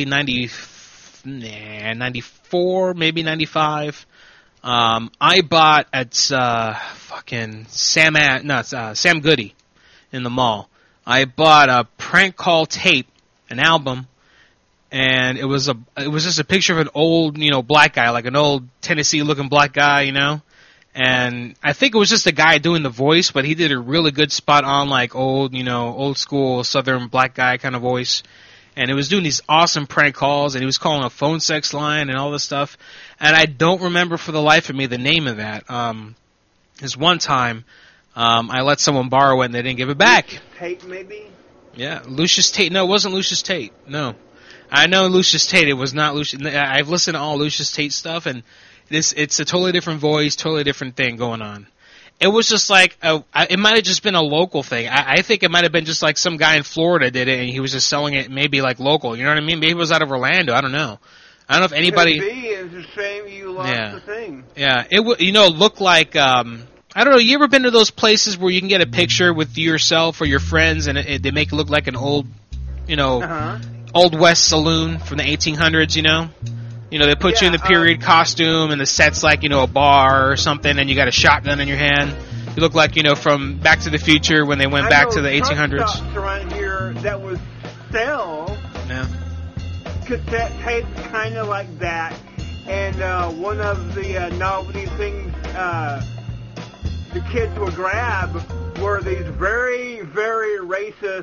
94, maybe 95. I bought at fucking Sam Goody in the mall. I bought a prank call tape, an album. And it was just a picture of an old, black guy, like an old Tennessee-looking black guy, And I think it was just a guy doing the voice, but he did a really good spot on, like old school Southern black guy kind of voice. And it was doing these awesome prank calls, and he was calling a phone sex line and all this stuff. And I don't remember for the life of me the name of that. This one time, I let someone borrow it, and they didn't give it back. Lucius Tate, maybe? Yeah, Lucius Tate. No, it wasn't Lucius Tate. No. I know Lucius Tate. It was not Lucius. I've listened to all Lucius Tate stuff, and it's a totally different voice, totally different thing going on. It was just like it might have just been a local thing. I think it might have been just like some guy in Florida did it, and he was just selling it maybe like local. You know what I mean? Maybe it was out of Orlando. I don't know. I don't know if anybody. Could be. It's a shame you lost the thing. Yeah, it looked like. I don't know. You ever been to those places where you can get a picture with yourself or your friends, and they make it look like an old, Old West saloon from the 1800s, they put you in the period costume, and the set's like, a bar or something, and you got a shotgun in your hand. You look like, from Back to the Future when they went back to the 1800s. Stops around here that was sell cassette tapes kind of like that, and one of the novelty things the kids would grab were these very, very racist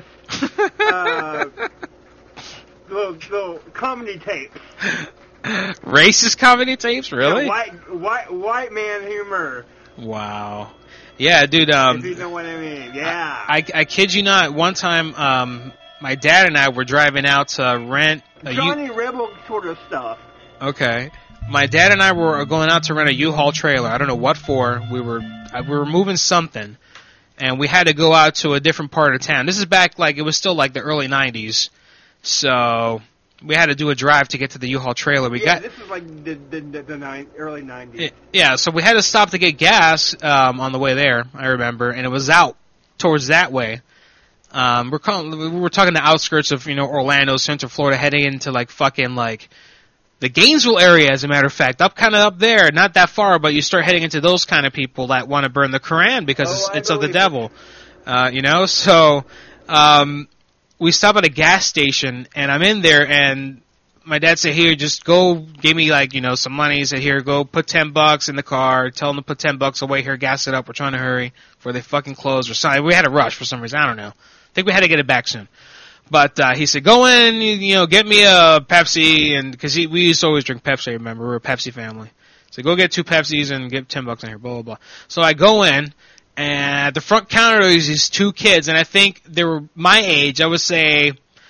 little comedy tapes. Racist comedy tapes, really? Yeah, white man humor. Wow. Yeah, dude. If you know what I mean, yeah. I kid you not. One time, my dad and I were driving out to rent Johnny Rebel sort of stuff. Okay. My dad and I were going out to rent a U-Haul trailer. I don't know what for. We were moving something, and we had to go out to a different part of town. This is back it was still like the early 90s. So we had to do a drive to get to the U-Haul trailer. This is like the early 90s. Yeah, so we had to stop to get gas on the way there, I remember, and it was out towards that way. We were talking the outskirts of, Orlando, Central Florida, heading into fucking the Gainesville area, as a matter of fact, up there, not that far, but you start heading into those kind of people that want to burn the Quran because it's of the devil. So we stop at a gas station, and I'm in there, and my dad said, here, just go, gave me some money. He said, here, go put $10 in the car, tell them to put $10 away here, gas it up, we're trying to hurry before they fucking close or something. We had a rush for some reason, I don't know. I think we had to get it back soon. But he said, go in, get me a Pepsi, and because we used to always drink Pepsi, I remember. We're a Pepsi family. So go get 2 Pepsis and get $10 in here, blah, blah, blah. So I go in, and at the front counter there was these 2 kids, and I think they were my age, I would say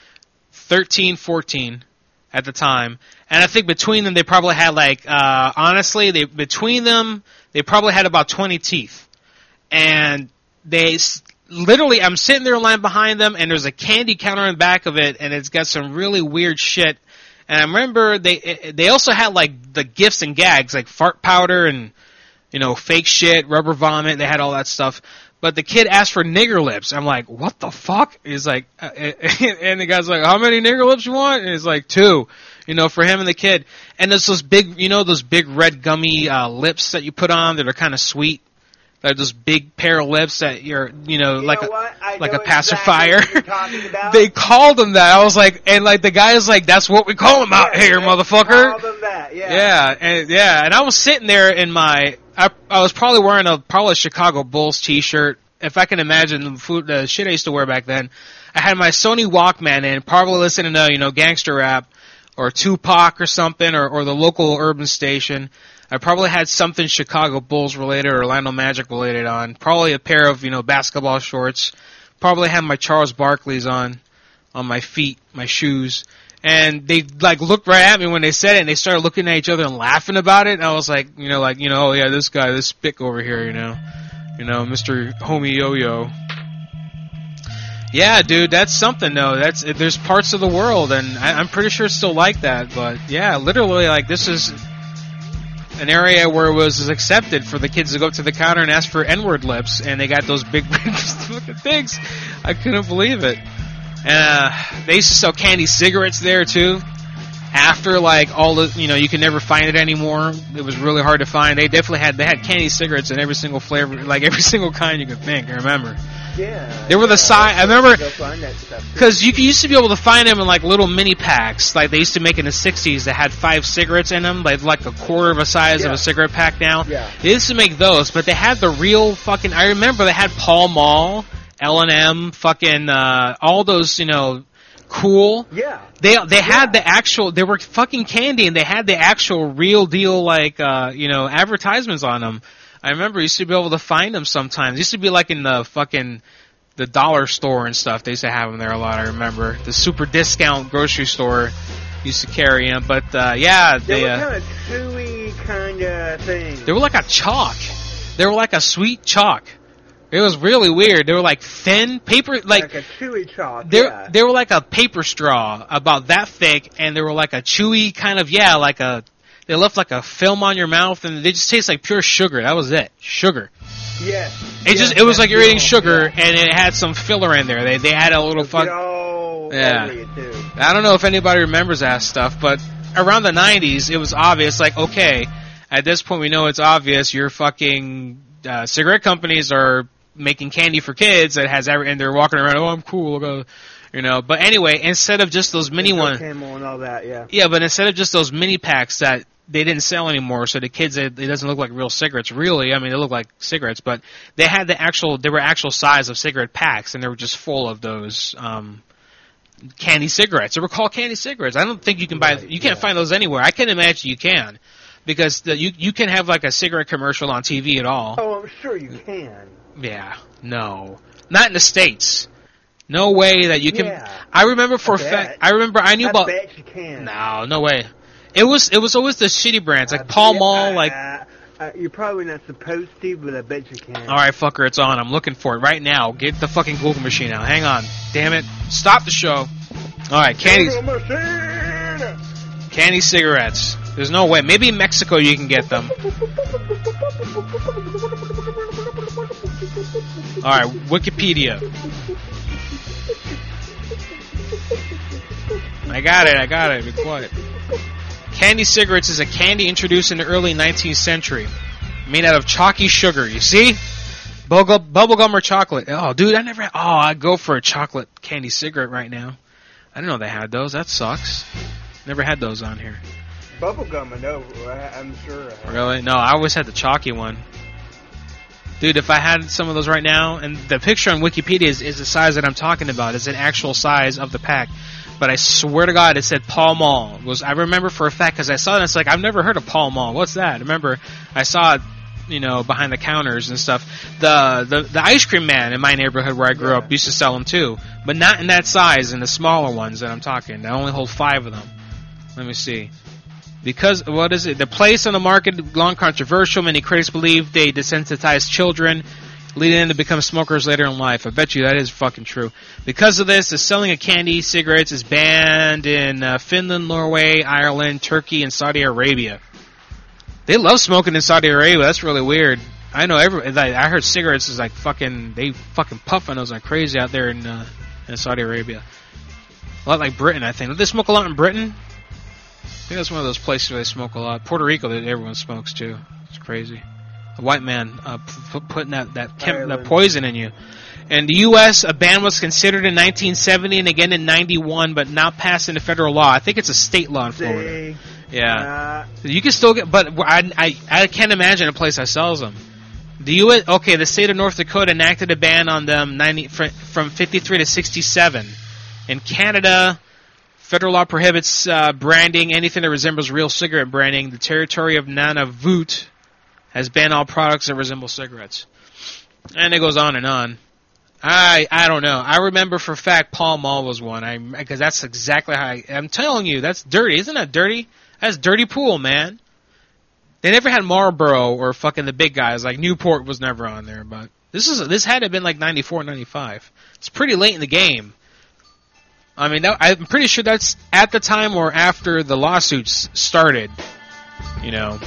13, 14 at the time. And I think between them they probably had honestly, between them, they probably had about 20 teeth. And they... Literally, I'm sitting there in line behind them, and there's a candy counter in the back of it, and it's got some really weird shit. And I remember they also had the gifts and gags, like fart powder and fake shit, rubber vomit. They had all that stuff. But the kid asked for nigger lips. I'm like, what the fuck? He's like, and the guy's like, how many nigger lips you want? And he's like, 2. For him and the kid. And there's those big, those big red gummy lips that you put on that are kind of sweet. Like those big pair of lips that you're, like a pacifier. Exactly They called them that. I was like, and the guy is like, that's what we call them out here, motherfucker. Call them that, yeah. And I was sitting there in I was probably wearing a Chicago Bulls t-shirt. If I can imagine the shit I used to wear back then. I had my Sony Walkman in, probably listening to, gangster rap or Tupac or something or the local urban station. I probably had something Chicago Bulls related or Orlando Magic related on. Probably a pair of, basketball shorts. Probably had my Charles Barkley's on my feet, my shoes. And they, looked right at me when they said it, and they started looking at each other and laughing about it. And I was like, oh yeah, this guy, this spick over here, Mr. Homie Yo-Yo. Yeah, dude, that's something though. There's parts of the world, and I'm pretty sure it's still like that. But yeah, literally, this is an area where it was accepted for the kids to go up to the counter and ask for N-word lips, and they got those big fucking things. I couldn't believe it. And they used to sell candy cigarettes there too. After all the, you can never find it anymore. It was really hard to find. They had candy cigarettes in every single flavor, every single kind you could think. I remember. Yeah. They were the size. I remember because you used to be able to find them in little mini packs, they used to make in the '60s that had 5 cigarettes in them, like a quarter of a size of a cigarette pack now. Yeah. They used to make those, but they had the real fucking. I remember they had Pall Mall, L&M, fucking all those, cool. Yeah. They had the actual. They were fucking candy, and they had the actual real deal advertisements on them. I remember you used to be able to find them sometimes. It used to be in the dollar store and stuff. They used to have them there a lot, I remember. The super discount grocery store used to carry them. But, yeah. They were kind of chewy kind of thing. They were like a chalk. They were like a sweet chalk. It was really weird. They were thin paper, like a chewy chalk. They were like a paper straw, about that thick, and they were like a chewy kind of, they left a film on your mouth, and they just taste like pure sugar. That was it. Sugar. Yeah. It was like you're eating sugar, and it had some filler in there. They had a little fun. Yeah. I don't know if anybody remembers that stuff, but around the 90s, it was obvious, okay, at this point we know it's obvious your fucking cigarette companies are making candy for kids that has and they're walking around, oh, I'm cool, but anyway, instead of just those mini ones, Camel and all that, yeah. Yeah, but instead of just those mini packs that they didn't sell anymore, so the kids, it doesn't look like real cigarettes, really. I mean, they look like cigarettes, but they had they were actual size of cigarette packs, and they were just full of those candy cigarettes. They were called candy cigarettes. I don't think you can you can't find those anywhere. I can't imagine you can, because you can have a cigarette commercial on TV at all. Oh, I'm sure you can. Yeah, no, not in the States. No way that you can. Yeah, I remember for a fact. I knew about. I bet you can. No way. It was always the shitty brands like Pall Mall, You're probably not supposed to, but I bet you can. All right, fucker, it's on. I'm looking for it right now. Get the fucking Google machine out. Hang on, damn it! Stop the show. All right, candy cigarettes. There's no way. Maybe in Mexico you can get them. All right, Wikipedia. I got it. Be quiet. Candy cigarettes is a candy introduced in the early 19th century, made out of chalky sugar. You see? Bubblegum or chocolate. Oh, dude, I'd go for a chocolate candy cigarette right now. I didn't know they had those. That sucks. Never had those on here. Bubblegum, I know. I'm sure. Really? No, I always had the chalky one. Dude, if I had some of those right now, and the picture on Wikipedia is the size that I'm talking about. It's an actual size of the pack. But I swear to God, it said Pall Mall. I remember for a fact, because I saw it, and it's like, I've never heard of Pall Mall. What's that? I remember I saw it, behind the counters and stuff. The ice cream man in my neighborhood where I grew up used to sell them too. But not in that size, in the smaller ones that I'm talking. I only hold 5 of them. Let me see. Because, what is it? The place on the market, long controversial. Many critics believe they desensitize children, leading them to become smokers later in life. I bet you that is fucking true. Because of this, the selling of candy cigarettes is banned in Finland, Norway, Ireland, Turkey, and Saudi Arabia. They love smoking in Saudi Arabia. That's really weird. I know I heard cigarettes is like they fucking puff on those like crazy out there in Saudi Arabia. A lot like Britain, I think. Do they smoke a lot in Britain? I think that's one of those places where they smoke a lot. Puerto Rico, everyone smokes too. It's crazy. A white man putting that poison in you. In the U.S., a ban was considered in 1970 and again in 91, but not passed into federal law. I think it's a state law in Florida. Yeah, you can still get, but I can't imagine a place that sells them. The U.S. Okay, the state of North Dakota enacted a ban on them from 53 to 67. In Canada, federal law prohibits branding anything that resembles real cigarette branding. The territory of Nunavut has banned all products that resemble cigarettes. And it goes on and on. I don't know. I remember for a fact Pall Mall was one. Because that's exactly how I'm telling you, that's dirty. Isn't that dirty? That's dirty pool, man. They never had Marlboro or fucking the big guys. Like Newport was never on there, but this had to have been like 94, 95. It's pretty late in the game. I mean, I'm pretty sure that's at the time or after the lawsuits started. And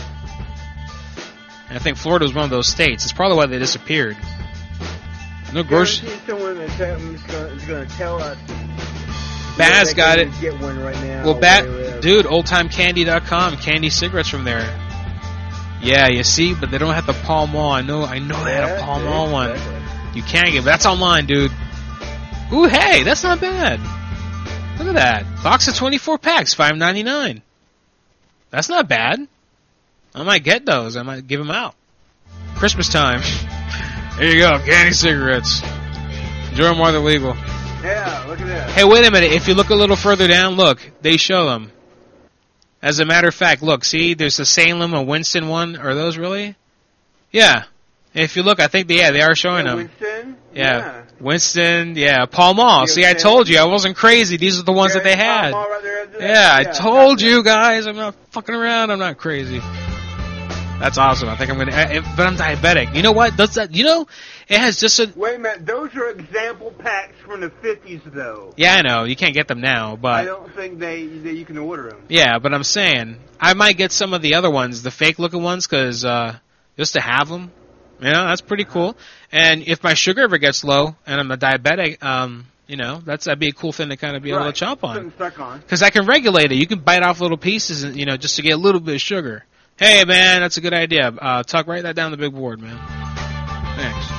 I think Florida was one of those states. It's probably why they disappeared. No grocery. Someone is going to tell us. Baz got it. Get one right now. Well, dude, oldtimecandy.com, candy cigarettes from there. Yeah, you see, but they don't have the Pall Mall. I know they had a Pall Mall one. You can't get, but that's online, dude. Ooh, hey, that's not bad. Look at that. Box of 24 packs, $5.99. That's not bad. I might get those. I might give them out. Christmas time. There you go, candy cigarettes. Enjoy them while they're legal. Yeah, look at that. Hey, wait a minute. If you look a little further down, look. They show them. As a matter of fact, look. See, there's a Salem, a Winston one. Are those really? Yeah. If you look, I think they are showing them. Winston? Yeah. Winston, yeah. Pall Mall. See, I told you. I wasn't crazy. These are the ones that they had. Pall Mall right there. Yeah, I told you guys. I'm not fucking around. I'm not crazy. That's awesome. I think I'm going to... But I'm diabetic. You know what? It has just a... Wait a minute. Those are example packs from the 50s, though. Yeah, I know. You can't get them now, but... I don't think you can order them. Yeah, but I'm saying, I might get some of the other ones, the fake-looking ones, because just to have them, that's pretty cool. And if my sugar ever gets low, and I'm a diabetic, that'd be a cool thing to kind of be able to chomp on. Because I can regulate it. You can bite off little pieces, just to get a little bit of sugar. Hey, man, that's a good idea. Tuck, write that down on the big board, man. Thanks.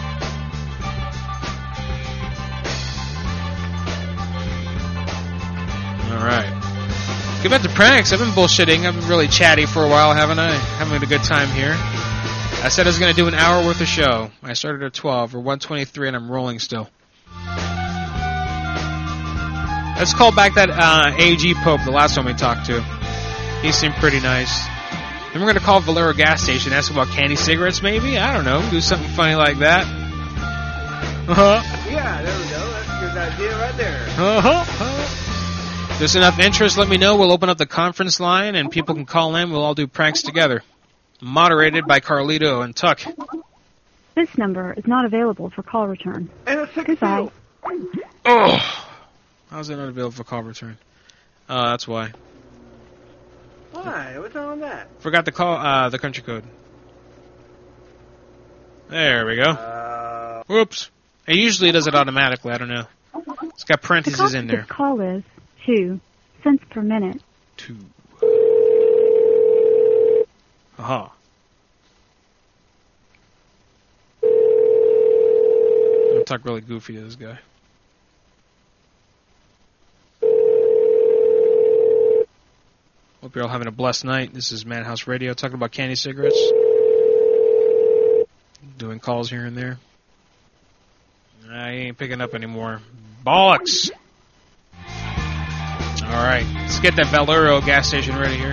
All right. Get back to pranks. I've been bullshitting. I've been really chatty for a while, haven't I? Having a good time here. I said I was going to do an hour worth of show. I started at 12 or 1:23, and I'm rolling still. Let's call back that AG Pope, the last one we talked to. He seemed pretty nice. Then we're going to call Valero gas station, ask about candy cigarettes, maybe? I don't know. Do something funny like that. Yeah, there we go. That's a good idea right there. If there's enough interest, let me know. We'll open up the conference line, and people can call in. We'll all do pranks together. Moderated by Carlito and Tuck. This number is not available for call return. And a 6 Goodbye. Oh! How's it not available for call return? That's why. Why? What's wrong with that? Forgot to call the country code. There we go. Whoops. It usually does it automatically. I don't know. It's got parentheses in there. The call is 2 cents per minute. 2. Aha. I'll talk really goofy to this guy. Hope you're all having a blessed night. This is Madhouse Radio, talking about candy cigarettes. Doing calls here and there. I ain't picking up anymore. Bollocks! Alright, let's get that Valero gas station ready here.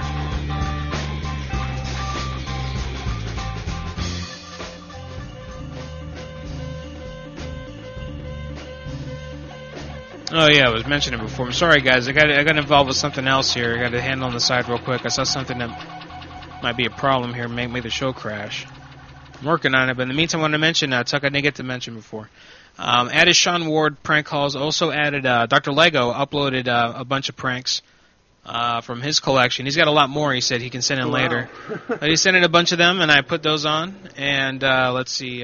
Oh yeah, I was mentioning it before. I'm sorry guys, I got involved with something else here. I got to handle on the side real quick. I saw something that might be a problem here, make the show crash. I'm working on it, but in the meantime I want to mention, Tuck, I didn't get to mention before. Added Sean Ward prank calls, also added Dr. Lego uploaded a bunch of pranks from his collection. He's got a lot more he said he can send in later. But he sent in a bunch of them, and I put those on. And let's see,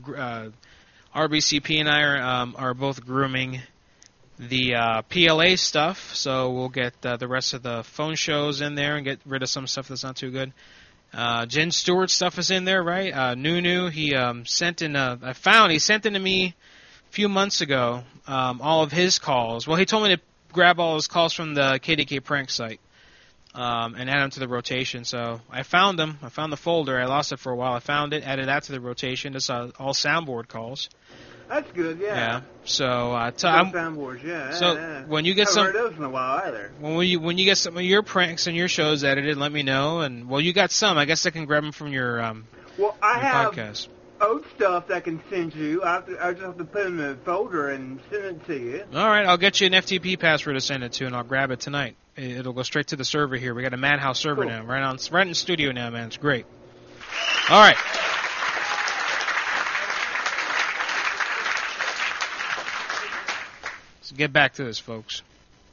RBCP and I are both grooming the PLA stuff, so we'll get the rest of the phone shows in there and get rid of some stuff that's not too good. Jen Stewart's stuff is in there, right? Nunu, he sent in he sent in to me a few months ago all of his calls. Well, he told me to grab all his calls from the KDK prank site and add them to the rotation. So I found them. I found the folder. I lost it for a while. I found it, added that to the rotation. It's all soundboard calls. That's good, yeah. Yeah. So soundboards, yeah. So yeah. when you get I haven't heard those in a while either. when you get some of your pranks and your shows edited, let me know. And well, you got some. I guess I can grab them from your well, I your have podcast. old stuff that I can send you. I just have to put it in a folder and send it to you. All right, I'll get you an FTP password to send it to, and I'll grab it tonight. It'll go straight to the server here. We got a Madhouse server now, right in the studio now, man. It's great. All right. Let's get back to this, folks.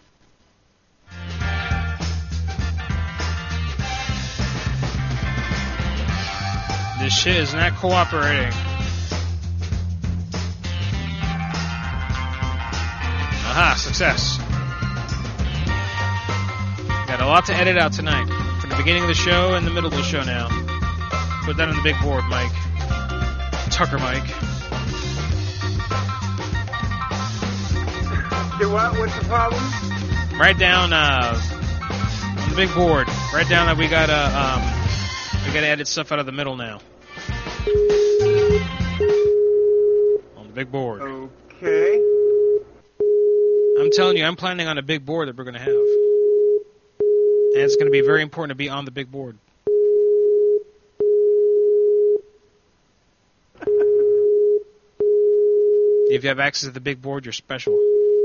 This shit is not cooperating. Aha, success. Got a lot to edit out tonight. From the beginning of the show and the middle of the show now. Put that on the big board, Mike. Tucker Mike. What's the problem? Write down on the big board. Write down that we gotta edit stuff out of the middle now. On the big board. Okay. I'm telling you, I'm planning on a big board that we're gonna have, and it's gonna be very important to be on the big board. If you have access to the big board, you're special.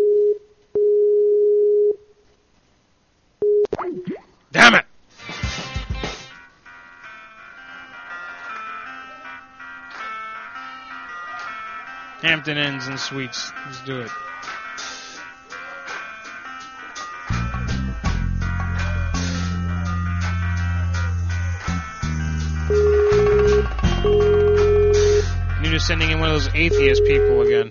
Damn it! Hampton Inns and Suites. Let's do it. You're just sending in one of those atheist people again.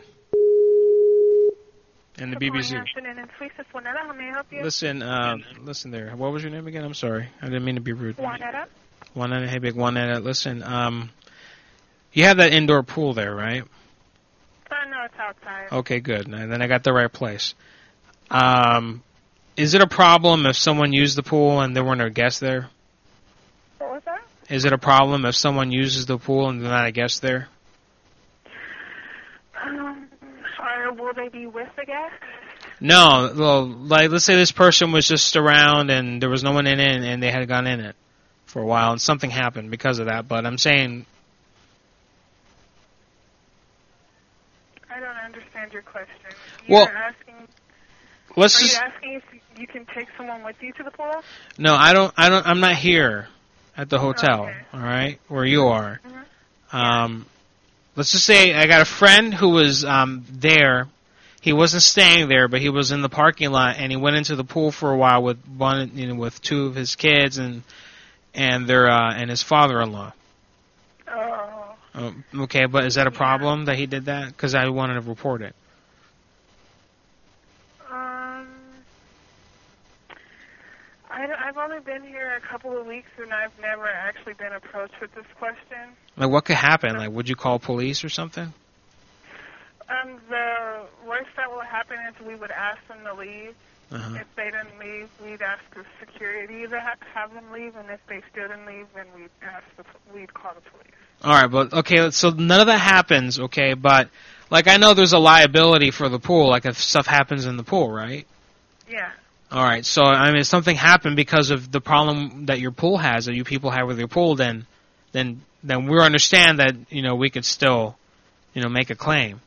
And the BBC. How may I help you? Listen there. What was your name again? I'm sorry. I didn't mean to be rude. Juanetta. Juanetta, hey big Juanetta. Listen, you have that indoor pool there, right? No, it's outside. Okay, good. And then I got the right place. Is it a problem if someone used the pool and there weren't a guest there? What was that? Is it a problem if someone uses the pool and there's not a guest there? Or will they be with the guest? No, well, like let's say this person was just around and there was no one in it and they had gone in it for a while and something happened because of that. But I'm saying, I don't understand your question. Well, Are you asking if you can take someone with you to the pool? No, I don't. I'm not here at the hotel. Okay. All right, where you are. Let's just say I got a friend who was there. He wasn't staying there, but he was in the parking lot, and he went into the pool for a while with with two of his kids and his father-in-law. Oh. Okay, but is that a problem that he did that? Because I wanted to report it. I I've only been here a couple of weeks, and I've never actually been approached with this question. Like, what could happen? Like, would you call police or something? The worst that will happen is we would ask them to leave. Uh-huh. If they didn't leave, we'd ask the security to have them leave, and if they still didn't leave, then we'd call the police. All right, but okay, so none of that happens, okay, but like I know there's a liability for the pool, like if stuff happens in the pool, right? Yeah. All right, so I mean, if something happened because of the problem that your pool has, or you people have with your pool, then we understand that we could still, make a claim.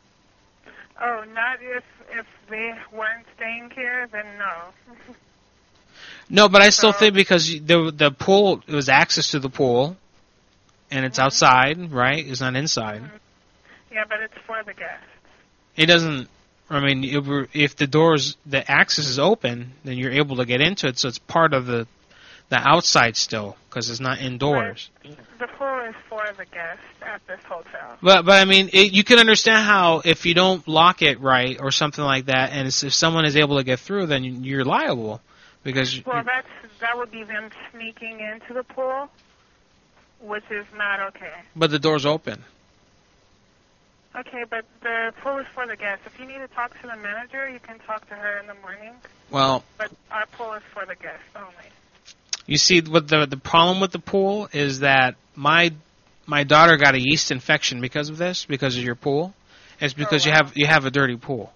Oh, not if they weren't staying here, then no. No, but I still think because the pool, it was access to the pool, and it's outside, right? It's not inside. Yeah, but it's for the guests. It doesn't. I mean, if the access is open, then you're able to get into it. So it's part of the outside still, because it's not indoors. Right. The pool is for the guests at this hotel. But I mean, you can understand how if you don't lock it right or something like that, and if someone is able to get through, then you're liable because. Well, that would be them sneaking into the pool, which is not okay. But the door's open. Okay, but the pool is for the guests. If you need to talk to the manager, you can talk to her in the morning. Well. But our pool is for the guests only. You see, what the problem with the pool is that my daughter got a yeast infection because of this, because of your pool. It's because you have a dirty pool.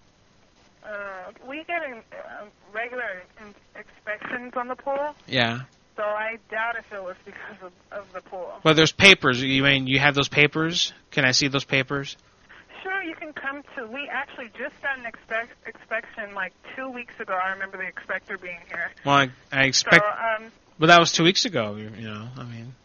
We get regular inspections on the pool. Yeah. So I doubt if it was because of the pool. Well, there's papers. You mean you have those papers? Can I see those papers? Sure, you can come to. We actually just got an inspection like 2 weeks ago. I remember the inspector being here. Well, I expect. So, but that was 2 weeks ago. I mean,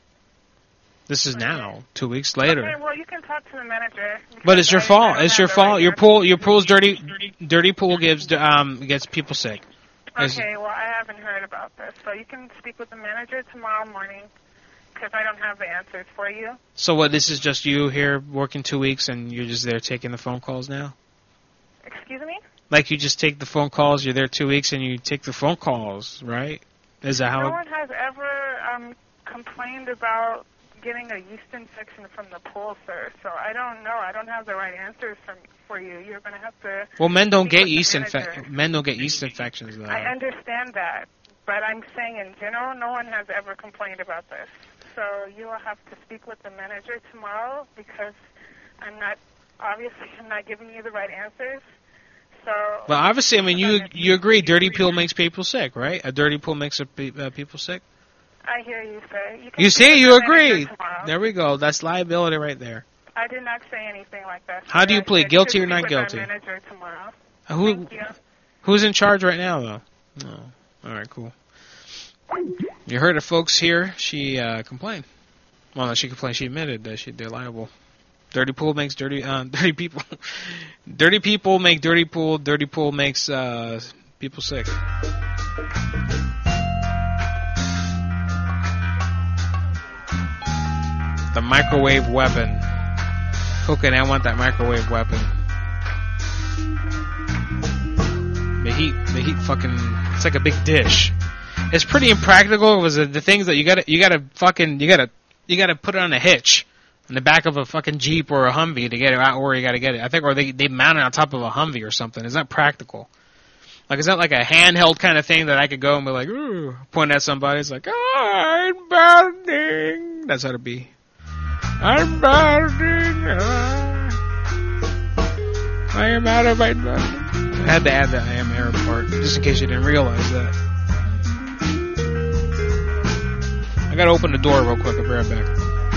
this is now 2 weeks later. Okay, well, you can talk to the manager. But it's your fault. It's your fault. Your pool's dirty. Dirty pool gets people sick. Okay, well, I haven't heard about this, so you can speak with the manager tomorrow morning, because I don't have the answers for you. So what, this is just you here working 2 weeks, and you're just there taking the phone calls now? Excuse me? Like you just take the phone calls, you're there 2 weeks, and you take the phone calls, right? Is that how? No one has ever complained about getting a yeast infection from the pool, sir, so I don't know. I don't have the right answers for you. You're going to have to... Well, men don't get yeast infections, though. I understand that, but I'm saying in general, no one has ever complained about this. So you will have to speak with the manager tomorrow, because I'm not giving you the right answers. So. Well, obviously, I mean, you agree dirty pool makes people sick, right? A dirty pool makes people sick? I hear you, sir. You see, you agree. There we go. That's liability right there. I did not say anything like that. How do you plead, guilty or not guilty? Manager tomorrow. Thank you. Who's in charge right now, though? Oh, all right, cool. You heard it, folks. Here, she complained. Well, no, she complained. She admitted that they're liable. Dirty pool makes dirty people. Dirty people make dirty pool. Dirty pool makes people sick. The microwave weapon. Cooking, I want that microwave weapon. The heat fucking, it's like a big dish. It's pretty impractical. It was the things that you gotta put it on a hitch in the back of a fucking Jeep or a Humvee to get it out where you gotta get it. I think, or they mount it on top of a Humvee or something. Is that practical? Like, is that like a handheld kind of thing that I could go and be like, ooh, point at somebody? It's like, oh, I'm burning. That's how to be. I'm burning. I am out of my body. I had to add the I am Arab part, just in case you didn't realize that. I gotta open the door real quick. I'll be right back.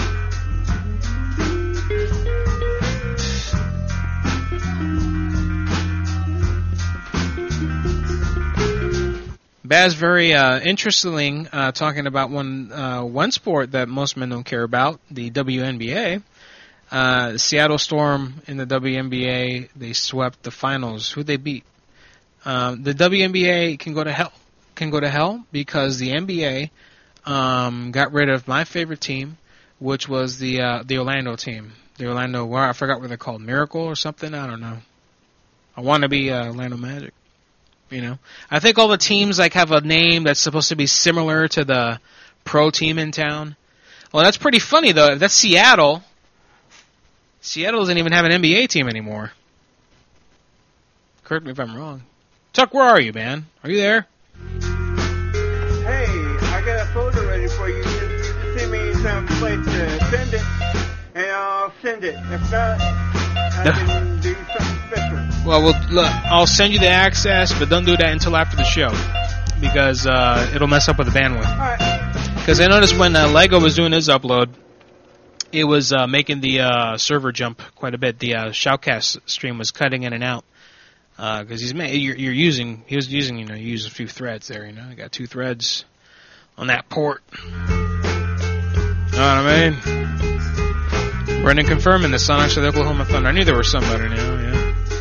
Baz very interesting talking about one sport that most men don't care about, the WNBA. Seattle Storm in the WNBA, they swept the finals. Who'd they beat? The WNBA can go to hell because the NBA got rid of my favorite team, which was the Orlando team. The Orlando, I forgot what they're called, Miracle or something. I don't know. I want to be Orlando Magic. You know, I think all the teams like have a name that's supposed to be similar to the pro team in town. Well, that's pretty funny though. If that's Seattle. Seattle doesn't even have an NBA team anymore. Correct me if I'm wrong. Tuck, where are you, man? Are you there? Hey, I got a folder ready for you. Just send me some place to send it, and I'll send it. If not, I can do something special. Well, look, I'll send you the access, but don't do that until after the show, because it'll mess up with the bandwidth. All right. Because I noticed when Lego was doing his upload, it was making the server jump quite a bit. The Shoutcast stream was cutting in and out because he was using you use a few threads there. I got 2 threads on that port. Know what I mean? Brendan confirming the Sonics of the Oklahoma Thunder. I knew there was somebody now. Yeah.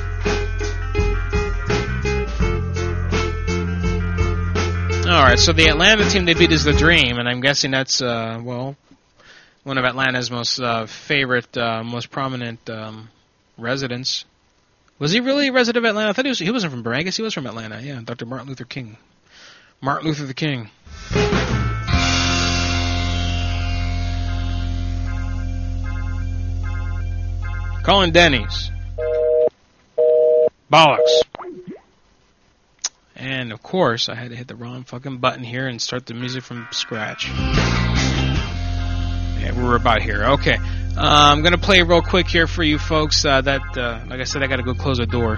All right, so the Atlanta team they beat is the Dream, and I'm guessing that's one of Atlanta's most favorite, most prominent residents. Was he really a resident of Atlanta? I thought he wasn't from Bragg. I guess he was from Atlanta. Yeah, Dr. Martin Luther King. Martin Luther the King. Calling Denny's. Bollocks. And, of course, I had to hit the wrong fucking button here and start the music from scratch. Yeah, we're about here. Okay. I'm going to play real quick here for you folks. Like I said, I got to go close the door.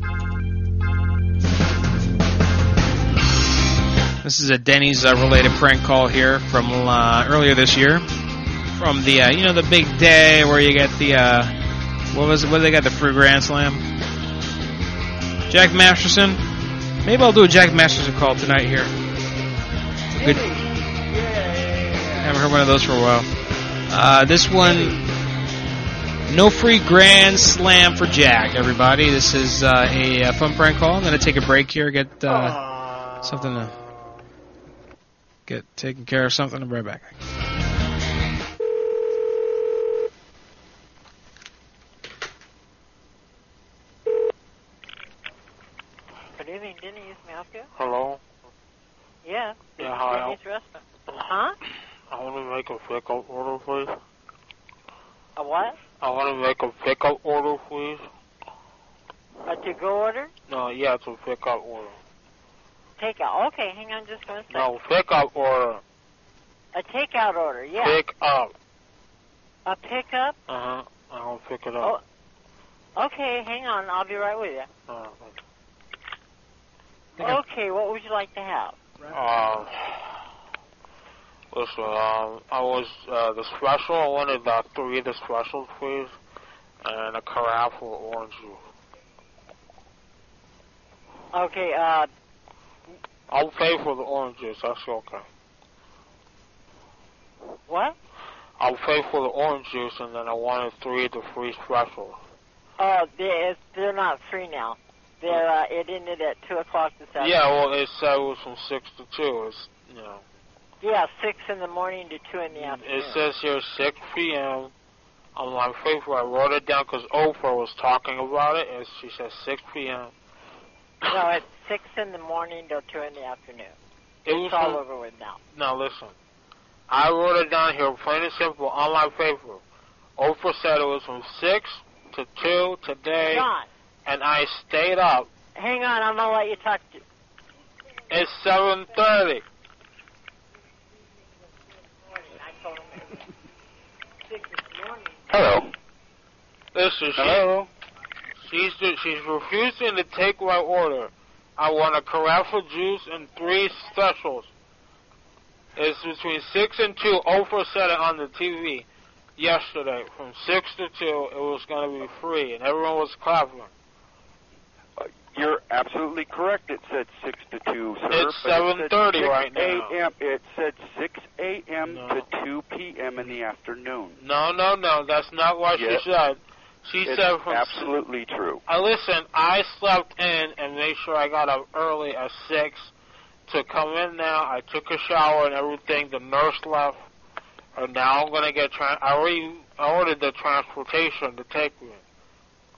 This is a Denny's related prank call here from earlier this year. From the, the big day where you get the, what did they got, the free Grand Slam? Jack Masterson. Maybe I'll do a Jack Masterson call tonight here. Good. Haven't heard one of those for a while. This one, no free Grand Slam for Jack, everybody. This is a fun prank call. I'm going to take a break here, get something to get taken care of, something. I'll be right back. Good evening, Denny's. May I help you? Hello? Yeah. Yeah, hi. Denny's restaurant. Huh? I want to make a pickup order, please. A what? I want to make a pickup order, please. A to-go order? No, yeah, it's a pickup order. Takeout. Okay, hang on just 1 second. No, pickup order. A takeout order, yeah. Pick up. A pickup? Uh-huh. I'll pick it up. Oh, okay, hang on. I'll be right with you. Okay, what would you like to have? Listen, I was, the special, I wanted 3 of the specials, please, and a carafe of orange juice. Okay, I'll pay for the orange juice, that's okay. What? I'll pay for the orange juice, and then I wanted 3 of the free specials. Oh, they're not free now. They're, it ended at 2 o'clock this afternoon. Yeah, well, it said it was from 6 to 2, it's, Yeah, 6 in the morning to 2 in the afternoon. It says here 6 p.m. on my paper. I wrote it down because Oprah was talking about it, and she said 6 p.m. No, it's 6 in the morning till 2 in the afternoon. It's all over with now. Now, listen. I wrote it down here, plain and simple, on my paper. Oprah said it was from 6 to 2 today, John. And I stayed up. Hang on, I'm going to let you talk to... It's 7:30. Hello. Listen, Hello. She's refusing to take my order. I want a carafe of juice and 3 specials. It's between 6 and 2. Oprah said it on the TV yesterday. From 6 to 2, it was going to be free, and everyone was clapping. You're absolutely correct. It said 6 to 2, sir. It's 7:30 right now. It said 6 a.m. to 2 p.m. in the afternoon. No. That's not what she said. She said from... absolutely true. Listen, I slept in and made sure I got up early at 6 to come in now. I took a shower and everything. The nurse left. And now I'm going to get... I already ordered the transportation to take me.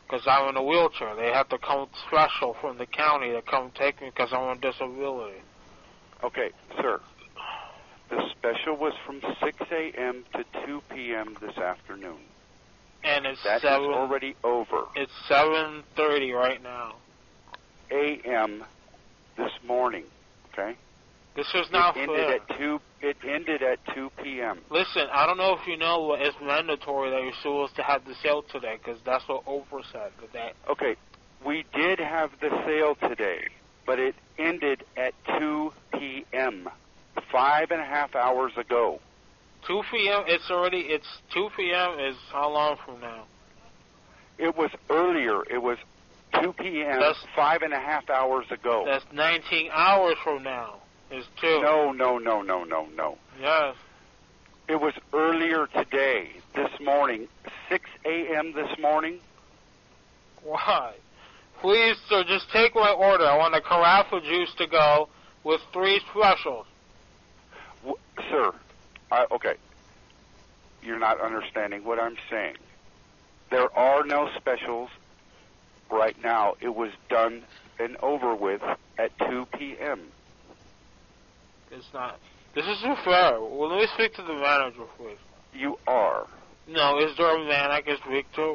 because I'm in a wheelchair. They have to come special from the county to come take me because I'm on disability. Okay, sir. The special was from 6 a.m. to 2 p.m. this afternoon. And it's That is already over. It's 7:30 right now. A.m. this morning. Okay. This is not fair. It ended at 2 p.m. Listen, I don't know if you know, but it's mandatory that you're supposed to have the sale today because that's what Oprah said today. Okay, we did have the sale today, but it ended at 2 p.m. 5.5 hours ago. 2 p.m. It's 2 p.m. is how long from now? It was earlier. It was 2 p.m. That's 5.5 hours ago. That's 19 hours from now. It's 2. No. Yes. It was earlier today, this morning, 6 a.m. this morning. Why? Please, sir, just take my order. I want a carafe of juice to go with 3 specials. Sir, okay. You're not understanding what I'm saying. There are no specials right now. It was done and over with at 2 p.m. It's not. This isn't fair. Well, let me speak to the manager, please. You are. No, is there a man I can speak to?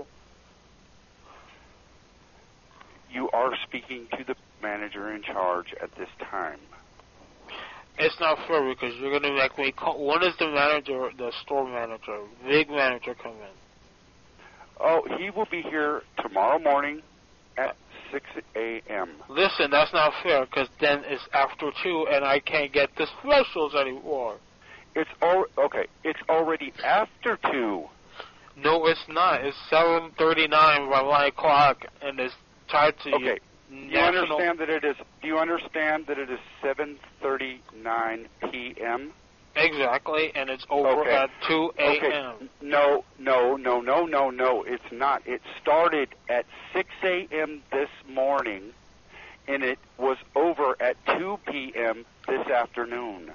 You are speaking to the manager in charge at this time. It's not fair because you're going to make me call. When is the manager, the store manager, big manager come in? Oh, he will be here tomorrow morning at 6 a.m. Listen, that's not fair because then it's after 2 and I can't get the specials anymore. It's already after 2. No, it's not. It's 7:39 by my clock, and it's tied to okay. Do you understand that it is? Do you understand that it is 7:39 p.m.? Exactly, and it's over at 2 a.m. Okay. No. It's not. It started at 6 a.m. this morning, and it was over at 2 p.m. this afternoon.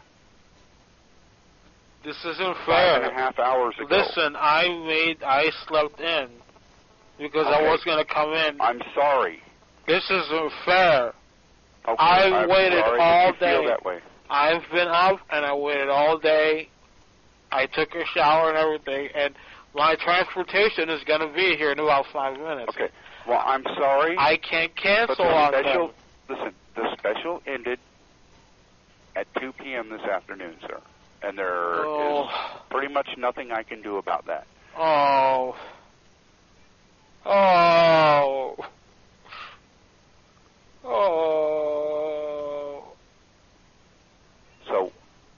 This isn't fair. 5.5 hours ago. Listen, I slept in because I was going to come in. I'm sorry. This isn't fair. Okay, I waited all day. Feel that way. I've been up and I waited all day. I took a shower and everything, and my transportation is going to be here in about 5 minutes. Okay. Well, I'm sorry. I can't cancel but on them. them. Listen, the special ended at 2 p.m. this afternoon, sir. And there is pretty much nothing I can do about that. Oh. So,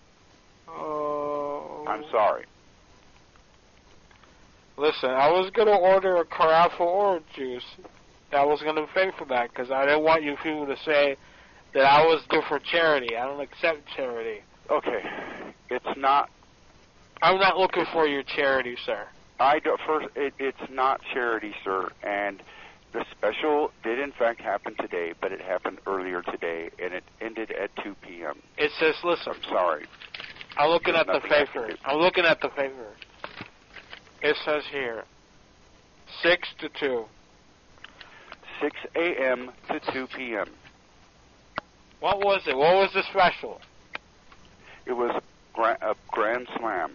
I'm sorry. Listen, I was going to order a carafe of orange juice. I was going to pay for that because I didn't want you people to say that I was good for charity. I don't accept charity. Okay. It's not. I'm not looking for your charity, sir. It's not charity, sir. And the special did in fact happen today, but it happened earlier today, and it ended at 2 p.m. It says, listen. I'm sorry. I'm looking at the paper. I'm looking at the paper. It says here, 6 to 2. 6 a.m. to 2 p.m. What was it? What was the special? It was a Grand Slam.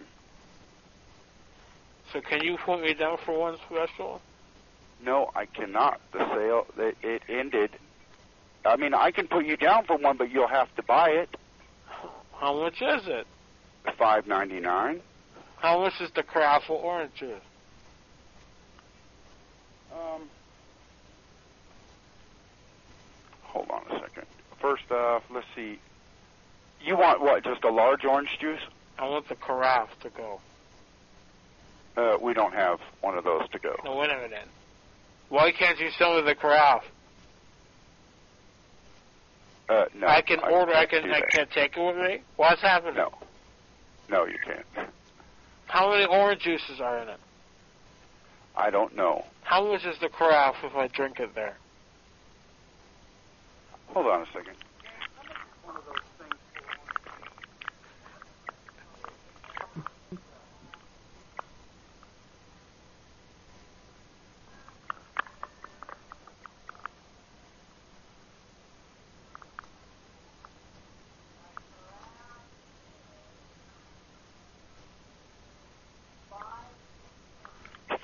So can you put me down for one special? No, I cannot. The sale, it ended. I mean, I can put you down for one, but you'll have to buy it. How much is it? $5.99. How much is the carafe of orange juice? Hold on a second. First off, let's see. You want what? Just a large orange juice? I want the carafe to go. We don't have one of those to go. No, wait a minute. Why can't you sell me the carafe? No. I can order. I can't take it with me. What's happening? No, you can't. How many orange juices are in it? I don't know. How much is the carafe if I drink it there? Hold on a second.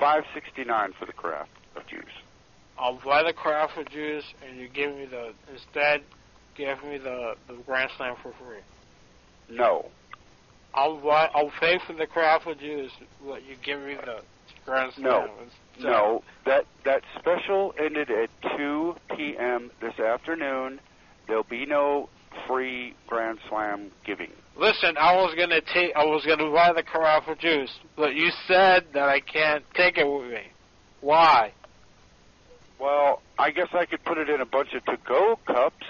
$5.69 for the carafe of juice. I'll buy the carafe of juice, and you give me the Grand Slam for free. No. I'll pay for the carafe of juice, but you give me the Grand Slam. No. That special ended at 2 p.m. this afternoon. There'll be no free Grand Slam giving. Listen, I was gonna buy the carafe of juice, but you said that I can't take it with me. Why? Well, I guess I could put it in a bunch of to-go cups.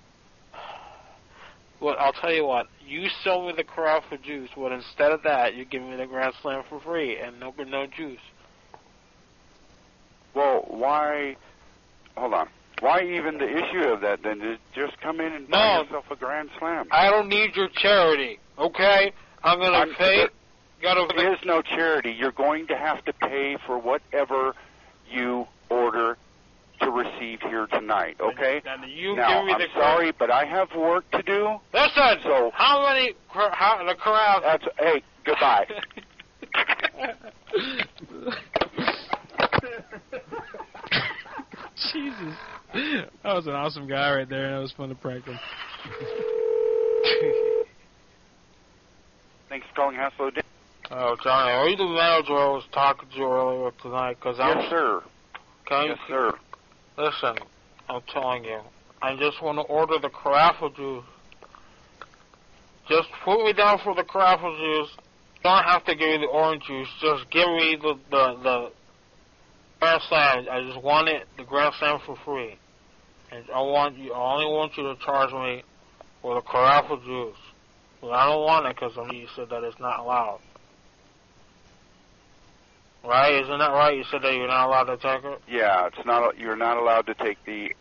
Well, I'll tell you what. You sell me the carafe of juice, but instead of that, you give me the Grand Slam for free and no juice. Well, why? Hold on. Why even the issue of that, then? Just come in and buy yourself a Grand Slam. I don't need your charity, okay? I'm going to pay. There is no charity. You're going to have to pay for whatever you order to receive here tonight, okay? Now, I'm sorry, but I have work to do. Listen, so how many the carafe? Hey, goodbye. Jesus. That was an awesome guy right there, and it was fun to prank him. Thanks for calling Haslow. Oh, Johnny, are you the manager I was talking to earlier tonight? Yes, sir. Yes, sir. Listen, I'm telling you, I just want to order the carafe juice. Just put me down for the carafe juice. You don't have to give me the orange juice. Just give me the Grand Slam. I just want the Grand Slam for free. And I only want you to charge me for the carafe juice. But I don't want it because you said that it's not allowed. Right? Isn't that right? You said that you're not allowed to take it? Yeah, it's not. You're not allowed to take the.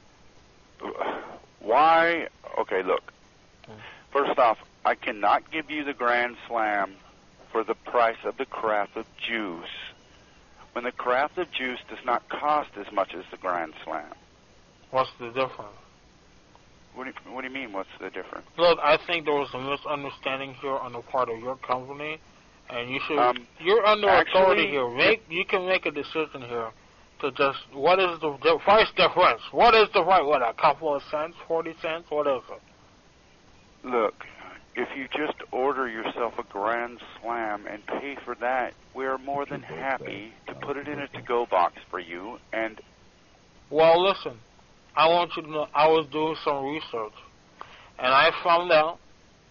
Why? Okay, look. First off, I cannot give you the Grand Slam for the price of the carafe of juice, when the carafe of juice does not cost as much as the Grand Slam. What's the difference? What do you mean? What's the difference? Look, I think there was a misunderstanding here on the part of your company. And you should. You're under authority here. You can make a decision here to just. What is the price difference? What is the price? What, a couple of cents, 40 cents? What is it? Look, if you just order yourself a Grand Slam and pay for that, we're more than happy to put it in a to-go box for you. And well, listen, I want you to know. I was doing some research, and I found out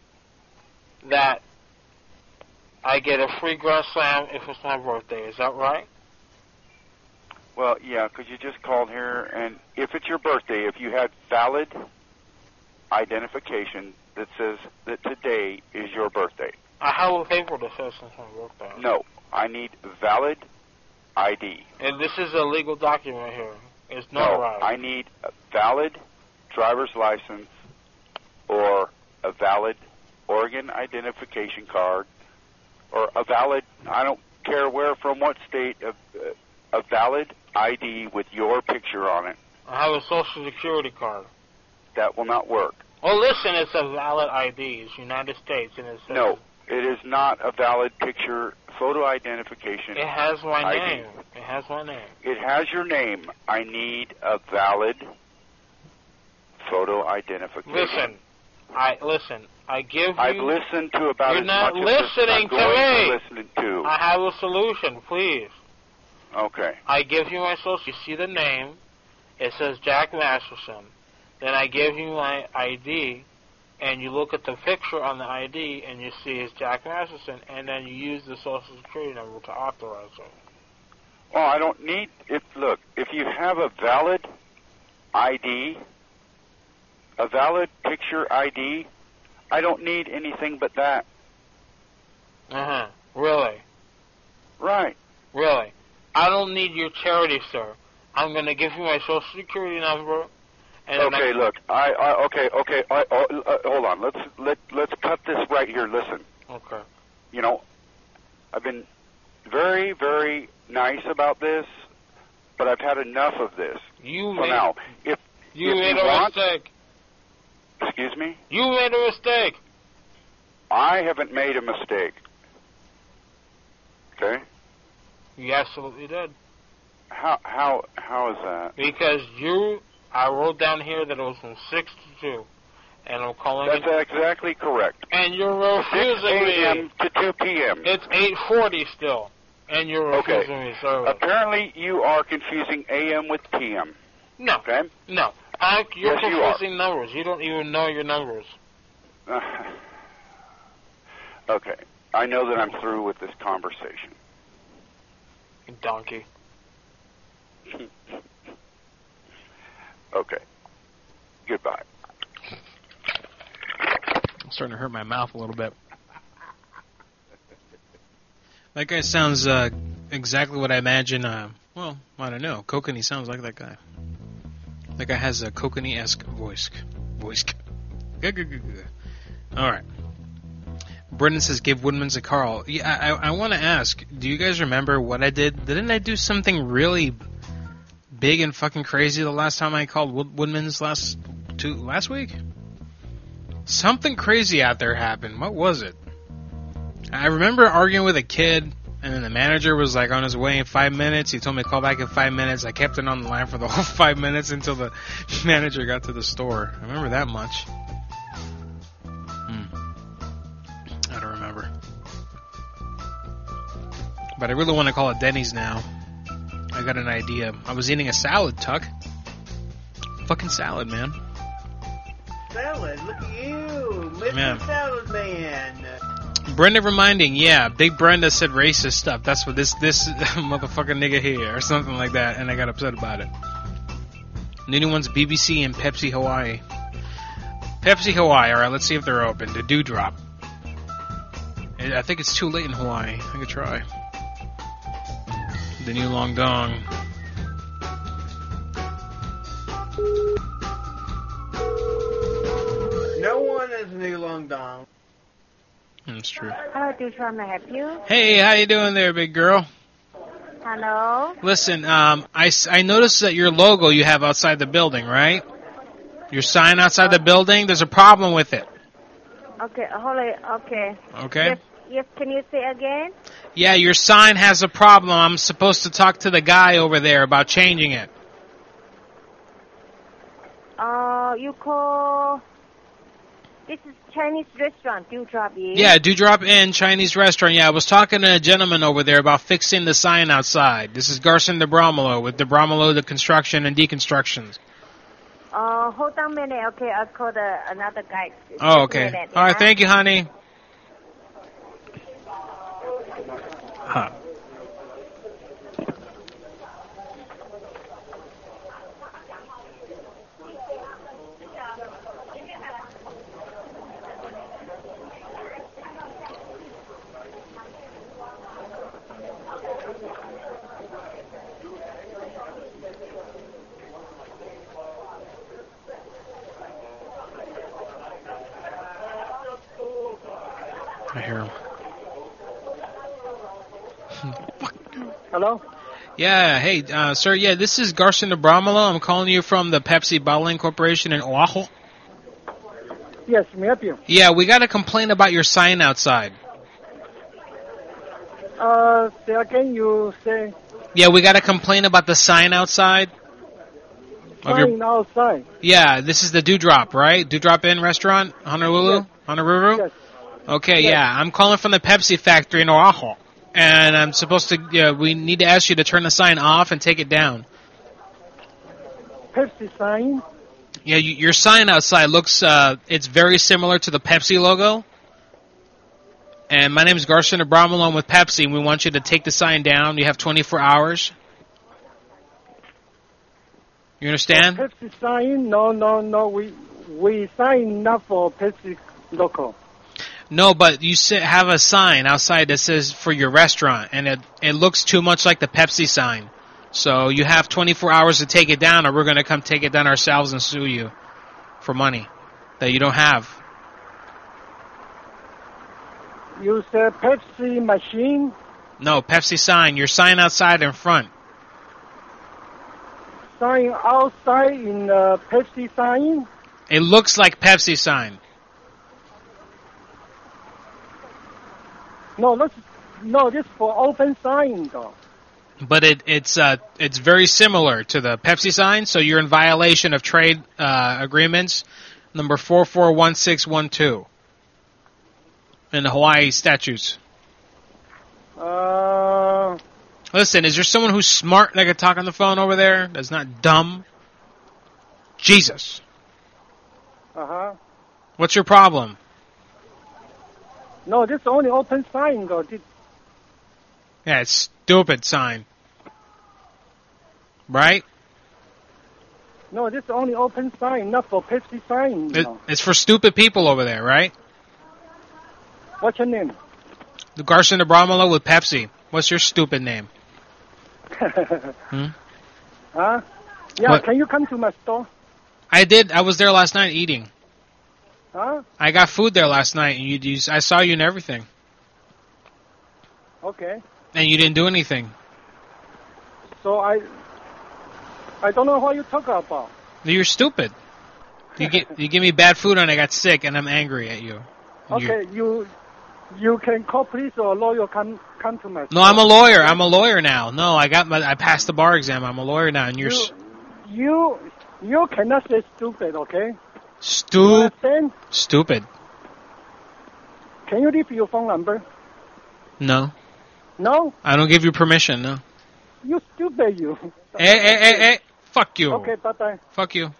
that I get a free Grand Slam if it's my birthday. Is that right? Well, yeah, because you just called here, and if it's your birthday, if you had valid identification that says that today is your birthday. I have a paper that says it's my birthday. No, I need valid ID. And this is a legal document here. It's no, right. I need a valid driver's license or a valid Oregon identification card, or a valid, I don't care where, from what state, a valid ID with your picture on it. I have a Social Security card. That will not work. Oh, listen, it's a valid ID. It's United States. And it says no, it is not a valid picture, photo identification. It has my ID. name. It has my name. It has your name. I need a valid photo identification. Listen, I give you... I've listened to about You're as not much listening as I'm going to me. Listening to. I have a solution, please. Okay. I give you my social... You see the name. It says Jack Masterson. Then I give you my ID, and you look at the picture on the ID, and you see it's Jack Masterson, and then you use the Social Security number to authorize it. Well, I don't need... Look, if you have a valid ID... a valid picture ID, I don't need anything but that. Really? Right. Really? I don't need your charity, sir. I'm going to give you my Social Security number. And okay, look. Okay. Hold on. Let's cut this right here. Listen. Okay. You know, I've been very, very nice about this, but I've had enough of this. You made a mistake. Excuse me? You made a mistake. I haven't made a mistake. Okay? You absolutely did. How is that? Because I wrote down here that it was from 6 to 2. And I'm calling That's exactly correct. And you're refusing 6 a.m. to 2 p.m. It's 8:40 still. And you're refusing me service. Apparently you are confusing AM with PM. No. Okay? No. You're Yes, you confusing numbers. You don't even know your numbers. Okay. I know that I'm through with this conversation. You donkey. Okay. Goodbye. I'm starting to hurt my mouth a little bit. That guy sounds exactly what I imagine. Well, I don't know. Kokanee sounds like that guy. That guy has a Kokanee-esque voice. All right. Brendan says, give Woodman's a call. Yeah, I want to ask, do you guys remember what I did? Didn't I do something really big and fucking crazy the last time I called Woodman's last week? Something crazy out there happened. What was it? I remember arguing with a kid, and then the manager was like on his way in 5 minutes. He told me to call back in 5 minutes. I kept it on the line for the whole 5 minutes until the manager got to the store. I remember that much. I don't remember. But I really want to call it Denny's now. I got an idea. I was eating a salad, Tuck. Fucking salad, man. Salad, look at you, Mr. Salad Man. Brenda reminding, yeah, Big Brenda said racist stuff. That's what this motherfucking nigga here, or something like that, and I got upset about it. The new one's BBC and Pepsi Hawaii. Pepsi Hawaii, alright, let's see if they're open. The Dewdrop. I think it's too late in Hawaii. I could try. The new Long Dong. No one is new Long Dong. That's true. Hello, Dewdrop, may I help you? Hey, how you doing there, big girl? Hello? Listen, I noticed that your logo you have outside the building, right? Your sign outside the building, there's a problem with it. Okay, hold it. Okay. Okay. Yes, can you say again? Yeah, your sign has a problem. I'm supposed to talk to the guy over there about changing it. You call... This is Chinese restaurant, Dewdrop Inn. Yeah, Dewdrop Inn, Chinese restaurant. Yeah, I was talking to a gentleman over there about fixing the sign outside. This is Garson DeBromolo with DeBromolo, the construction and deconstructions. Hold on a minute. Okay, I'll call another guy. Oh, okay. All right, thank you, honey. Huh. I hear him. Hello? Yeah, hey, sir, yeah, this is Garson DeBromolo. I'm calling you from the Pepsi Bottling Corporation in Oahu. Yes, may I help you? Yeah, we got a complaint about your sign outside. Say again, you say? Yeah, we got a complaint about the sign outside. Sign outside? Yeah, this is the Dewdrop, right? Dewdrop Inn restaurant, Honolulu? Yes. Honolulu? Yes. Okay, Yes. yeah, I'm calling from the Pepsi factory in Oahu. And I'm supposed to, we need to ask you to turn the sign off and take it down. Pepsi sign? Yeah, your sign outside looks, it's very similar to the Pepsi logo. And my name is Garson DeBromolo. I'm with Pepsi, and we want you to take the sign down. You have 24 hours. You understand? Pepsi sign? No. We sign not for Pepsi local. No, but you have a sign outside that says for your restaurant, and it looks too much like the Pepsi sign. So you have 24 hours to take it down, or we're going to come take it down ourselves and sue you for money that you don't have. You said Pepsi machine? No, Pepsi sign. Your sign outside in front. Sign outside in the Pepsi sign? It looks like Pepsi sign. No, this for open sign though. but it's very similar to the Pepsi sign, so you're in violation of trade agreements number 441612 in the Hawaii statutes. Listen, is there someone who's smart that could talk on the phone over there that's not dumb? Jesus. Uh-huh. What's your problem? No, this is only open sign, though. Yeah, it's stupid sign. Right? No, this is only open sign, not for Pepsi sign. It's for stupid people over there, right? What's your name? The Garson Abramolo with Pepsi. What's your stupid name? Huh? Yeah, What? Can you come to my store? I did. I was there last night eating. Huh? I got food there last night, and I saw you and everything. Okay. And you didn't do anything. So I don't know what you're talking about. You're stupid. You give me bad food and I got sick and I'm angry at you. Okay, you can call police or a lawyer come to my store. No, I'm a lawyer. I'm a lawyer now. No, I passed the bar exam. I'm a lawyer now, and you're you cannot say stupid, okay? Stupid. Can you leave your phone number? No. No? I don't give you permission, no. You stupid, you. Hey. Fuck you. Okay, bye-bye. Fuck you.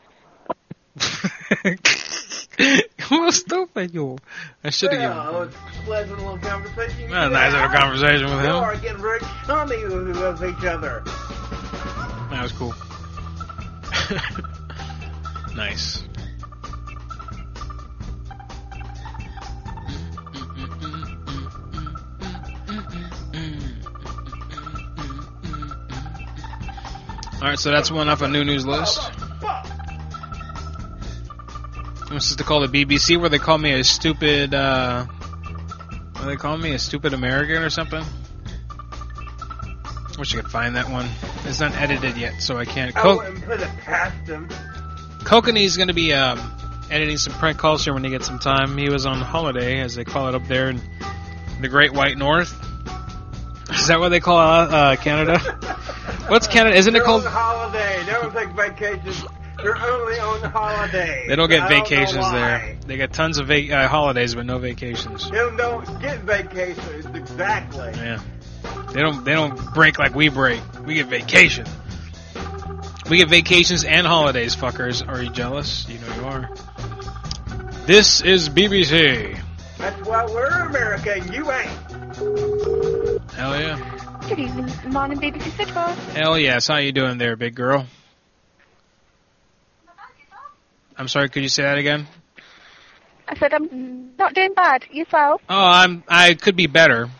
How stupid you. I should have given It was a pleasant little conversation. a nice little conversation with You him. are getting very chummy with each other. That was cool. Nice. Alright, so that's one off a new news list. I'm supposed to call the BBC where they call me a stupid, what do they call me? A stupid American or something? Wish I could find that one. It's not edited yet, so I can't. I wouldn't put it past him. Kokanee is going to be editing some prank calls here when he gets some time. He was on holiday, as they call it up there in the Great White North. Is that what they call Canada? What's Canada? Isn't it called? They're on holiday. They don't take vacations. They're only on holiday. They don't get I don't know vacations why. there. They get tons of holidays, but no vacations. They don't get vacations, exactly. Yeah. They don't break like we break. We get vacation. We get vacations and holidays, fuckers. Are you jealous? You know you are. This is BBC. That's why we're America and you ain't. Hell yeah. Good evening, morning, BBC Switchboard. Hell yes. How you doing there, big girl? I'm sorry, could you say that again? I said I'm not doing bad. Yourself? Oh, I could be better.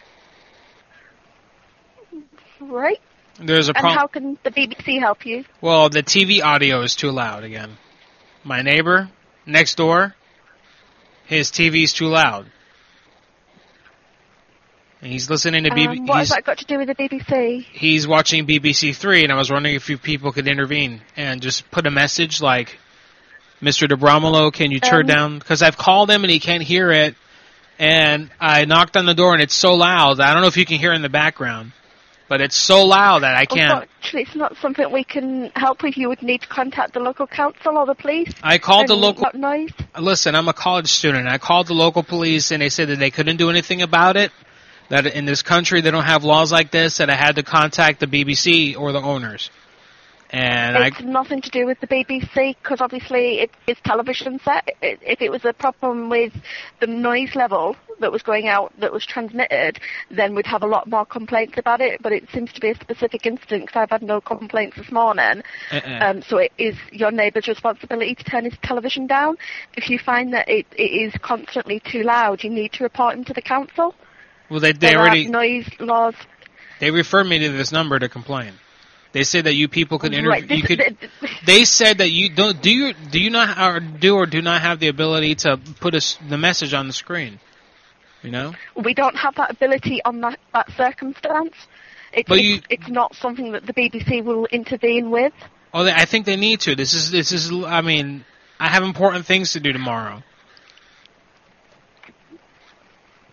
Right. There's a And problem. how can the BBC help you? Well, the TV audio is too loud again. My neighbor next door, his TV's too loud. And he's listening to BBC. What has that got to do with the BBC? He's watching BBC 3, and I was wondering if you people could intervene and just put a message like, Mr. DeBromolo, can you turn down? Because I've called him and he can't hear it. And I knocked on the door and it's so loud. I don't know if you can hear it in the background. But it's so loud that I can't. Unfortunately, it's not something we can help with. You would need to contact the local council or the police. I called the And local. what noise? Listen, I'm a college student. I called the local police and they said that they couldn't do anything about it. That in this country they don't have laws like this. That I had to contact the BBC or the owners. And It's nothing to do with the BBC, because obviously it's television set. If it was a problem with the noise level that was going out, that was transmitted, then we'd have a lot more complaints about it. But it seems to be a specific incident, because I've had no complaints this morning. So it is your neighbour's responsibility to turn his television down. If you find that it is constantly too loud, you need to report him to the council. Well, they There already are noise laws. they referred me to this number to complain. They said that you people could interview. Right, You could. They said that you don't. Do you not or do not have the ability to put the message on the screen? You know. We don't have that ability on that circumstance. It's not something that the BBC will intervene with. Oh, I think they need to. This is. I mean, I have important things to do tomorrow.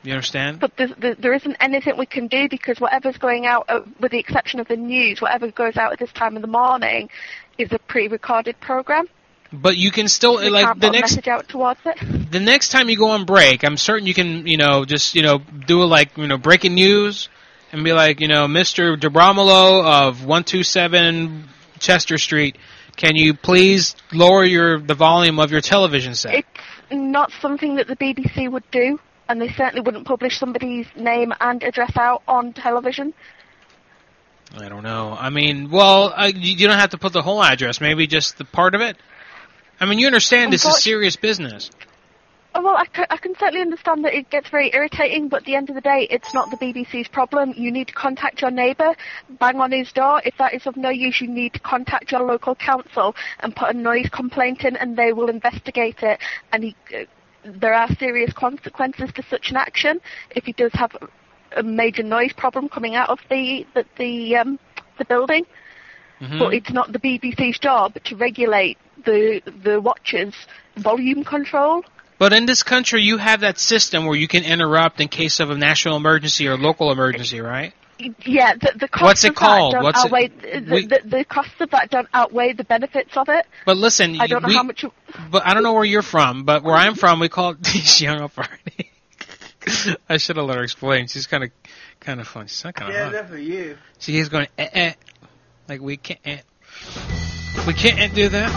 You understand? But there isn't anything we can do because whatever's going out, with the exception of the news, whatever goes out at this time in the morning is a pre-recorded program. But you can still We like can't the put a next message out towards it. the next time you go on break, I'm certain you can just do a breaking news and be like Mr. DeBromolo of 127 Chester Street. Can you please lower the volume of your television set? It's not something that the BBC would do, and they certainly wouldn't publish somebody's name and address out on television. I don't know. I mean, well, you don't have to put the whole address. Maybe just the part of it. I mean, you understand this is serious business. Oh, well, I can certainly understand that it gets very irritating, but at the end of the day, it's not the BBC's problem. You need to contact your neighbour, bang on his door. If that is of no use, you need to contact your local council and put a noise complaint in, and they will investigate it. And there are serious consequences to such an action if he does have a major noise problem coming out of the building. Mm-hmm. But it's not the BBC's job to regulate the watchers' volume control. But in this country, you have that system where you can interrupt in case of a national emergency or local emergency, right? Yeah, the costs What's it of called? that don't outweigh the costs of that don't outweigh the benefits of it. But listen, I don't know how much. But I don't know where you're from. But where I'm from, we call it. She hung up already. I should have let her explain. She's kind of funny. She's not kind of. Yeah, that's for you. She's going like we can't. We can't do that.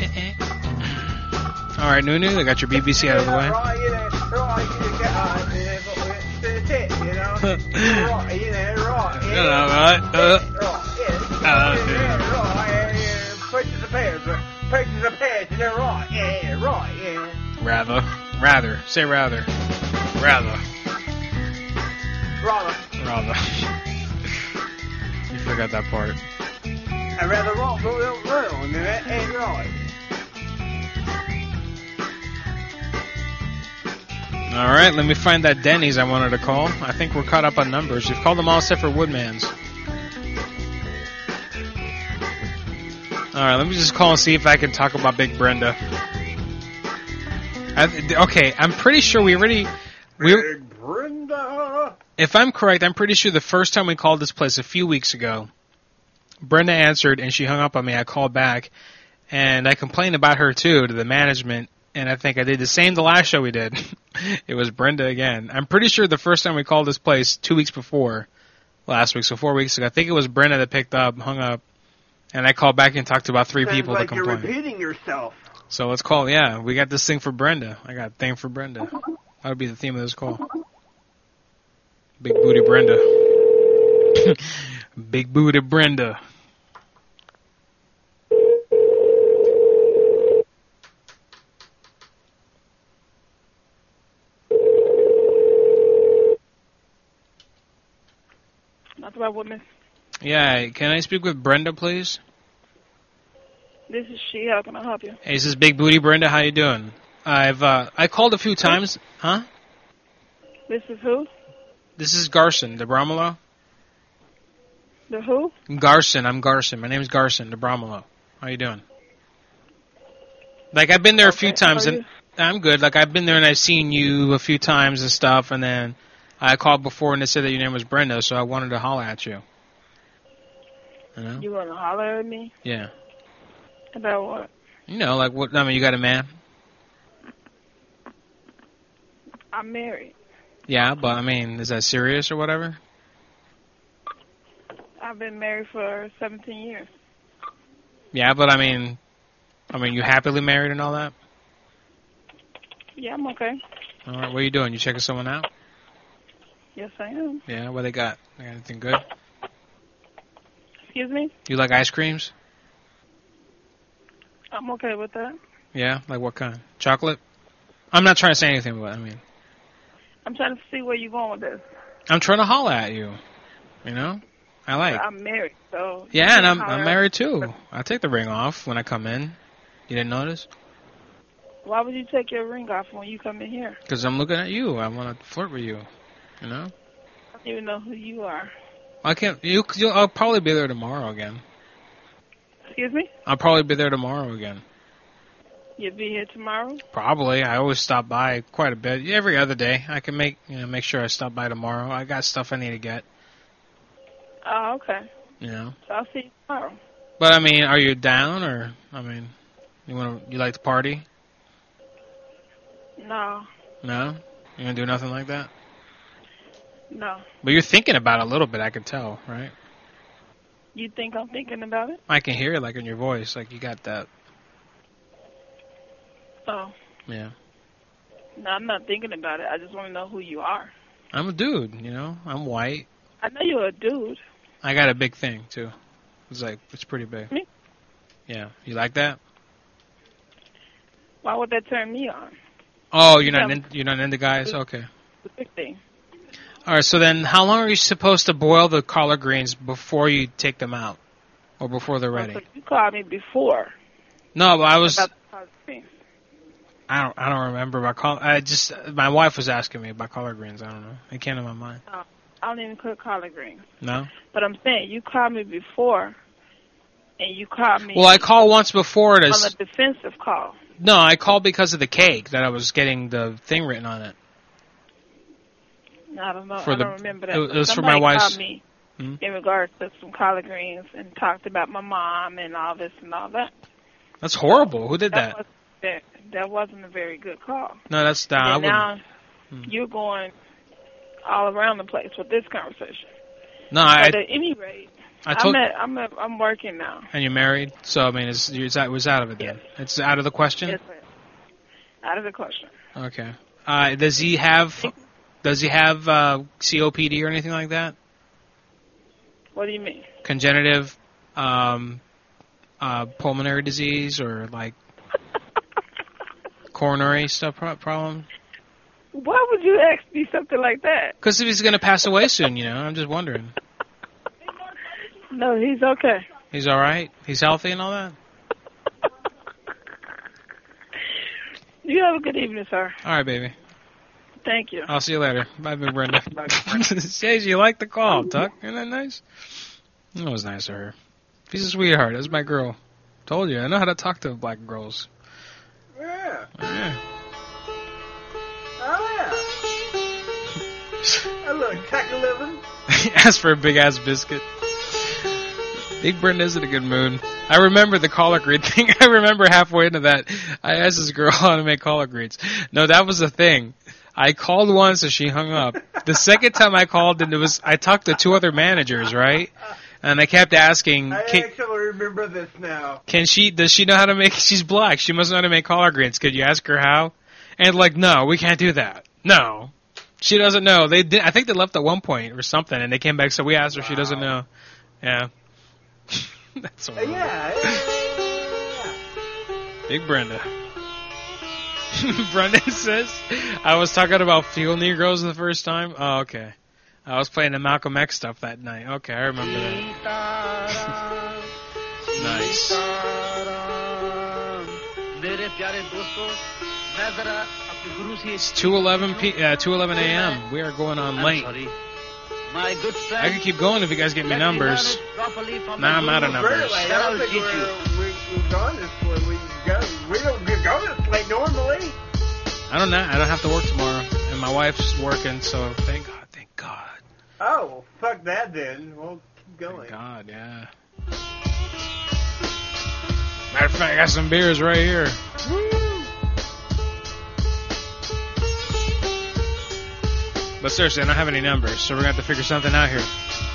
All right, Nunu, they got your BBC out of the way. Rather. Say rather. You forgot that part. I'd rather rock than that ain't right. All right, let me find that Denny's I wanted to call. I think we're caught up on numbers. We've called them all except for Woodman's. All right, let me just call and see if I can talk about Big Brenda. Okay, I'm pretty sure Big Brenda. If I'm correct, I'm pretty sure the first time we called this place a few weeks ago, Brenda answered and she hung up on me. I called back and I complained about her too to the management. And I think I did the same the last show we did. It was Brenda again. I'm pretty sure the first time we called this place 2 weeks before last week, so 4 weeks ago, I think it was Brenda that picked up, hung up, and I called back and talked to about 3 people like to complain. You're repeating yourself. So let's call, we got this thing for Brenda. I got a thing for Brenda. That would be the theme of this call. Big Booty Brenda. Big Booty Brenda. About women. Yeah, can I speak with Brenda, please? This is she. How can I help you? Hey, this is Big Booty Brenda. How you doing? I called a few times. Huh? This is who? This is Garson, DeBromolo. The who? Garson. I'm Garson. My name's Garson, DeBromolo. How you doing? Like, I've been there a few times, and I'm good. Like, I've been there and I've seen you a few times and stuff, and then I called before and they said that your name was Brenda, so I wanted to holler at you. You know? You want to holler at me? Yeah. About what? Like what? I mean, you got a man? I'm married. Yeah, but I mean, is that serious or whatever? I've been married for 17 years. Yeah, but I mean, you happily married and all that? Yeah, I'm okay. All right, what are you doing? You checking someone out? Yes, I am. Yeah, what they got? They got anything good? Excuse me? You like ice creams? I'm okay with that. Yeah? Like what kind? Chocolate? I'm not trying to say anything, but I mean... I'm trying to see where you're going with this. I'm trying to holler at you. You know? I like... I'm married, so... Yeah, and I'm married too. I take the ring off when I come in. You didn't notice? Why would you take your ring off when you come in here? Because I'm looking at you. I want to flirt with you. You know? I don't even know who you are. I can't. I'll probably be there tomorrow again. Excuse me? I'll probably be there tomorrow again. You'll be here tomorrow? Probably. I always stop by quite a bit. Every other day. I can make sure I stop by tomorrow. I got stuff I need to get. Oh, okay. You know. So I'll see you tomorrow. But I mean, are you down or you like to party? No. No? You gonna do nothing like that? No. But you're thinking about it a little bit, I can tell, right? You think I'm thinking about it? I can hear it like in your voice, like you got that. Oh. Yeah. No, I'm not thinking about it. I just want to know who you are. I'm a dude, I'm white. I know you're a dude. I got a big thing too. It's pretty big. Me? Yeah. You like that? Why would that turn me on? Oh, you're not into guys? Okay. The big thing. All right, so then how long are you supposed to boil the collard greens before you take them out? Or before they're ready? So you called me before. No, but I was... About the collard greens. I don't remember about my wife was asking me about collard greens. I don't know. It came to my mind. Oh, I don't even cook collard greens. No? But I'm saying, you called me before, and you called me... Well, I called once before on a defensive call. No, I called because of the cake, that I was getting the thing written on it. I don't know. I don't remember that. It was Somebody for my wife's... called me in regards to some collard greens and talked about my mom and all this and all that. That's horrible. Who did that? That wasn't a very good call. No, that's... And now you're going all around the place with this conversation. No, but at any rate, I'm working now. And you're married? So, I mean, it was out of it then? Yes. It's out of the question? Yes, sir. Out of the question. Okay. Does he have COPD or anything like that? What do you mean? Congenitive pulmonary disease or like coronary stuff problem? Why would you ask me something like that? Because if he's going to pass away soon, I'm just wondering. No, he's okay. He's all right? He's healthy and all that? You have a good evening, sir. All right, baby. Thank you. I'll see you later. Bye, Big Brenda. Says you like the call, Tuck. Isn't that nice? That was nice of her. She's a sweetheart. That's my girl. Told you. I know how to talk to black girls. Yeah. Yeah. Oh, yeah. A little tackle living. Asked for a big-ass biscuit. Big Brenda's in a good mood. I remember the collard green thing. I remember halfway into that, I asked this girl how to make collard greens. No, that was the thing. I called once and she hung up. The second time I called, and I talked to 2 other managers, right? And I kept asking. I actually remember this now. Does she know how to make? She's black. She must know how to make collard greens. Could you ask her how? And no, we can't do that. No, she doesn't know. They did. I think they left at one point or something, and they came back. So we asked her. She doesn't know. Yeah. That's horrible. Yeah. Big Brenda. Brendan says, I was talking about Fuel Negroes the first time. Oh, okay. I was playing the Malcolm X stuff that night. Okay, I remember that. Nice. It's 2:11 a.m. We are going on late. My good friend, I can keep going if you guys get me numbers. Nah, I'm out of numbers. I don't think we've gone this way. We don't go this way normally. I don't know. I don't have to work tomorrow, and my wife's working, so thank God. Thank God. Oh, well, fuck that then. We'll keep going. Thank God, yeah. Matter of fact, I got some beers right here. Woo! But seriously, I don't have any numbers, so we're going to have to figure something out here.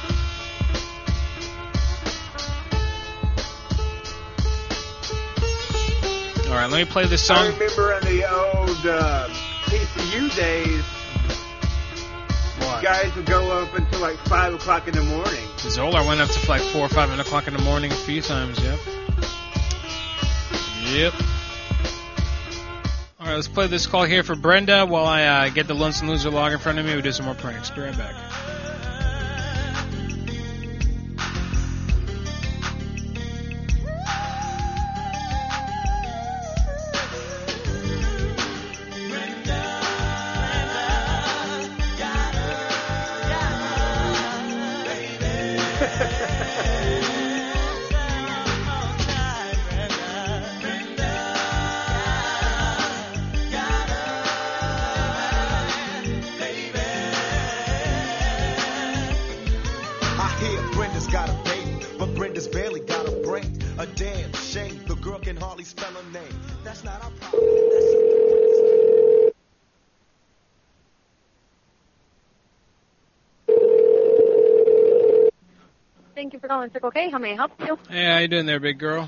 All right, let me play this song. I remember in the old PCU days, guys would go up until like 5 o'clock in the morning. Zola went up to like 4 or 5 o'clock in the morning a few times, yep. Yep. All right, let's play this call here for Brenda while I get the Lunch and Loser log in front of me. We do some more pranks. Be right back. Yeah, Brenda's got a baby, but Brenda's barely got a brain. A damn shame, the girl can hardly spell her name. That's not our problem. Thank you for calling Circle K. How may I help you? Hey, how you doing there, big girl?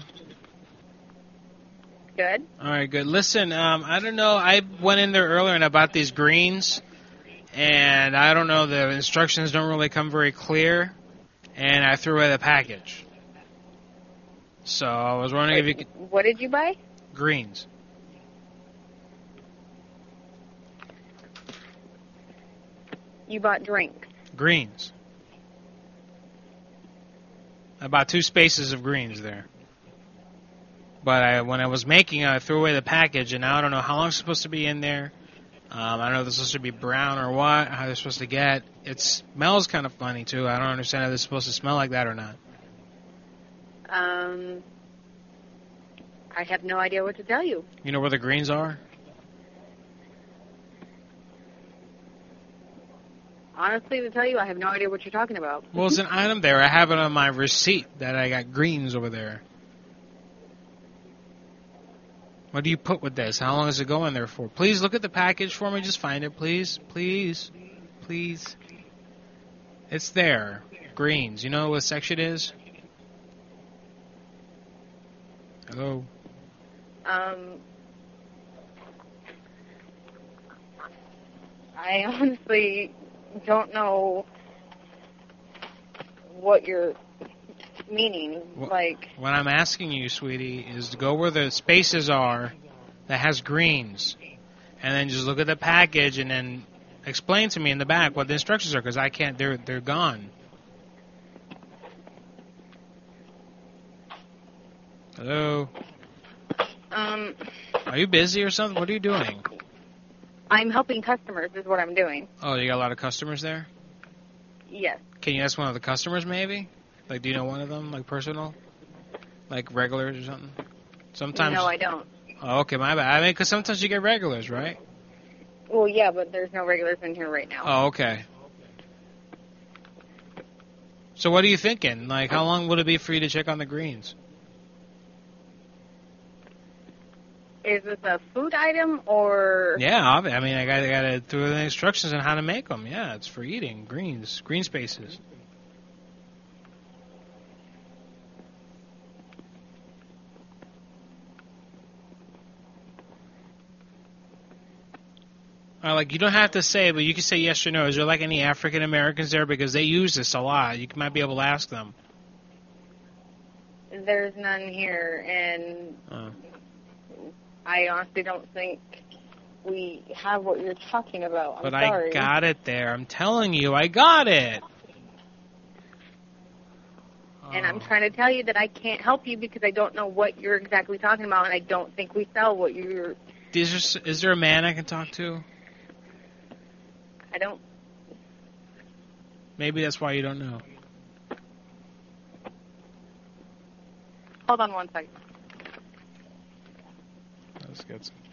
Good. All right, good. Listen, I don't know. I went in there earlier and I bought these greens, and I don't know. The instructions don't really come very clear, and I threw away the package. So I was wondering if you could... What did you buy? Greens. You bought drinks. Greens. I bought 2 spaces of greens there. But when I was making it, I threw away the package, and now I don't know how long it's supposed to be in there. I don't know if it's supposed to be brown or what, how they're supposed to get. It smells kind of funny, too. I don't understand how they're supposed to smell like that or not. I have no idea what to tell you. You know where the greens are? Honestly, to tell you, I have no idea what you're talking about. Well, it's an item there. I have it on my receipt that I got greens over there. What do you put with this? How long does it go in there for? Please look at the package for me. Just find it, please. Please. Please. It's there. Greens. You know what section it is? Hello? I honestly don't know what you're meaning. Like, what I'm asking you, sweetie, is to go where the spaces are that has greens, and then just look at the package and then explain to me in the back what the instructions are, because I can't. They're gone. Hello? Are you busy or something? What are you doing? I'm helping customers is what I'm doing. Oh, you got a lot of customers there? Yes. Can you ask one of the customers maybe? Like, do you know one of them, like personal? Like regulars or something? Sometimes. No, I don't. Oh, okay, my bad. I mean, because sometimes you get regulars, right? Well, yeah, but there's no regulars in here right now. Oh, okay. So what are you thinking? Like, how long would it be for you to check on the greens? Is this a food item or? Yeah, I mean, I got through the instructions on how to make them. Yeah, it's for eating greens, green spaces. Like, you don't have to say, but you can say yes or no. Is there, like, any African Americans there? Because they use this a lot. You might be able to ask them. There's none here, and I honestly don't think we have what you're talking about. I'm sorry. I got it there. I'm telling you, I got it. And I'm trying to tell you that I can't help you because I don't know what you're exactly talking about, and I don't think we sell what you're... Is there a man I can talk to? I don't... Maybe that's why you don't know. Hold on one second. Let's get some.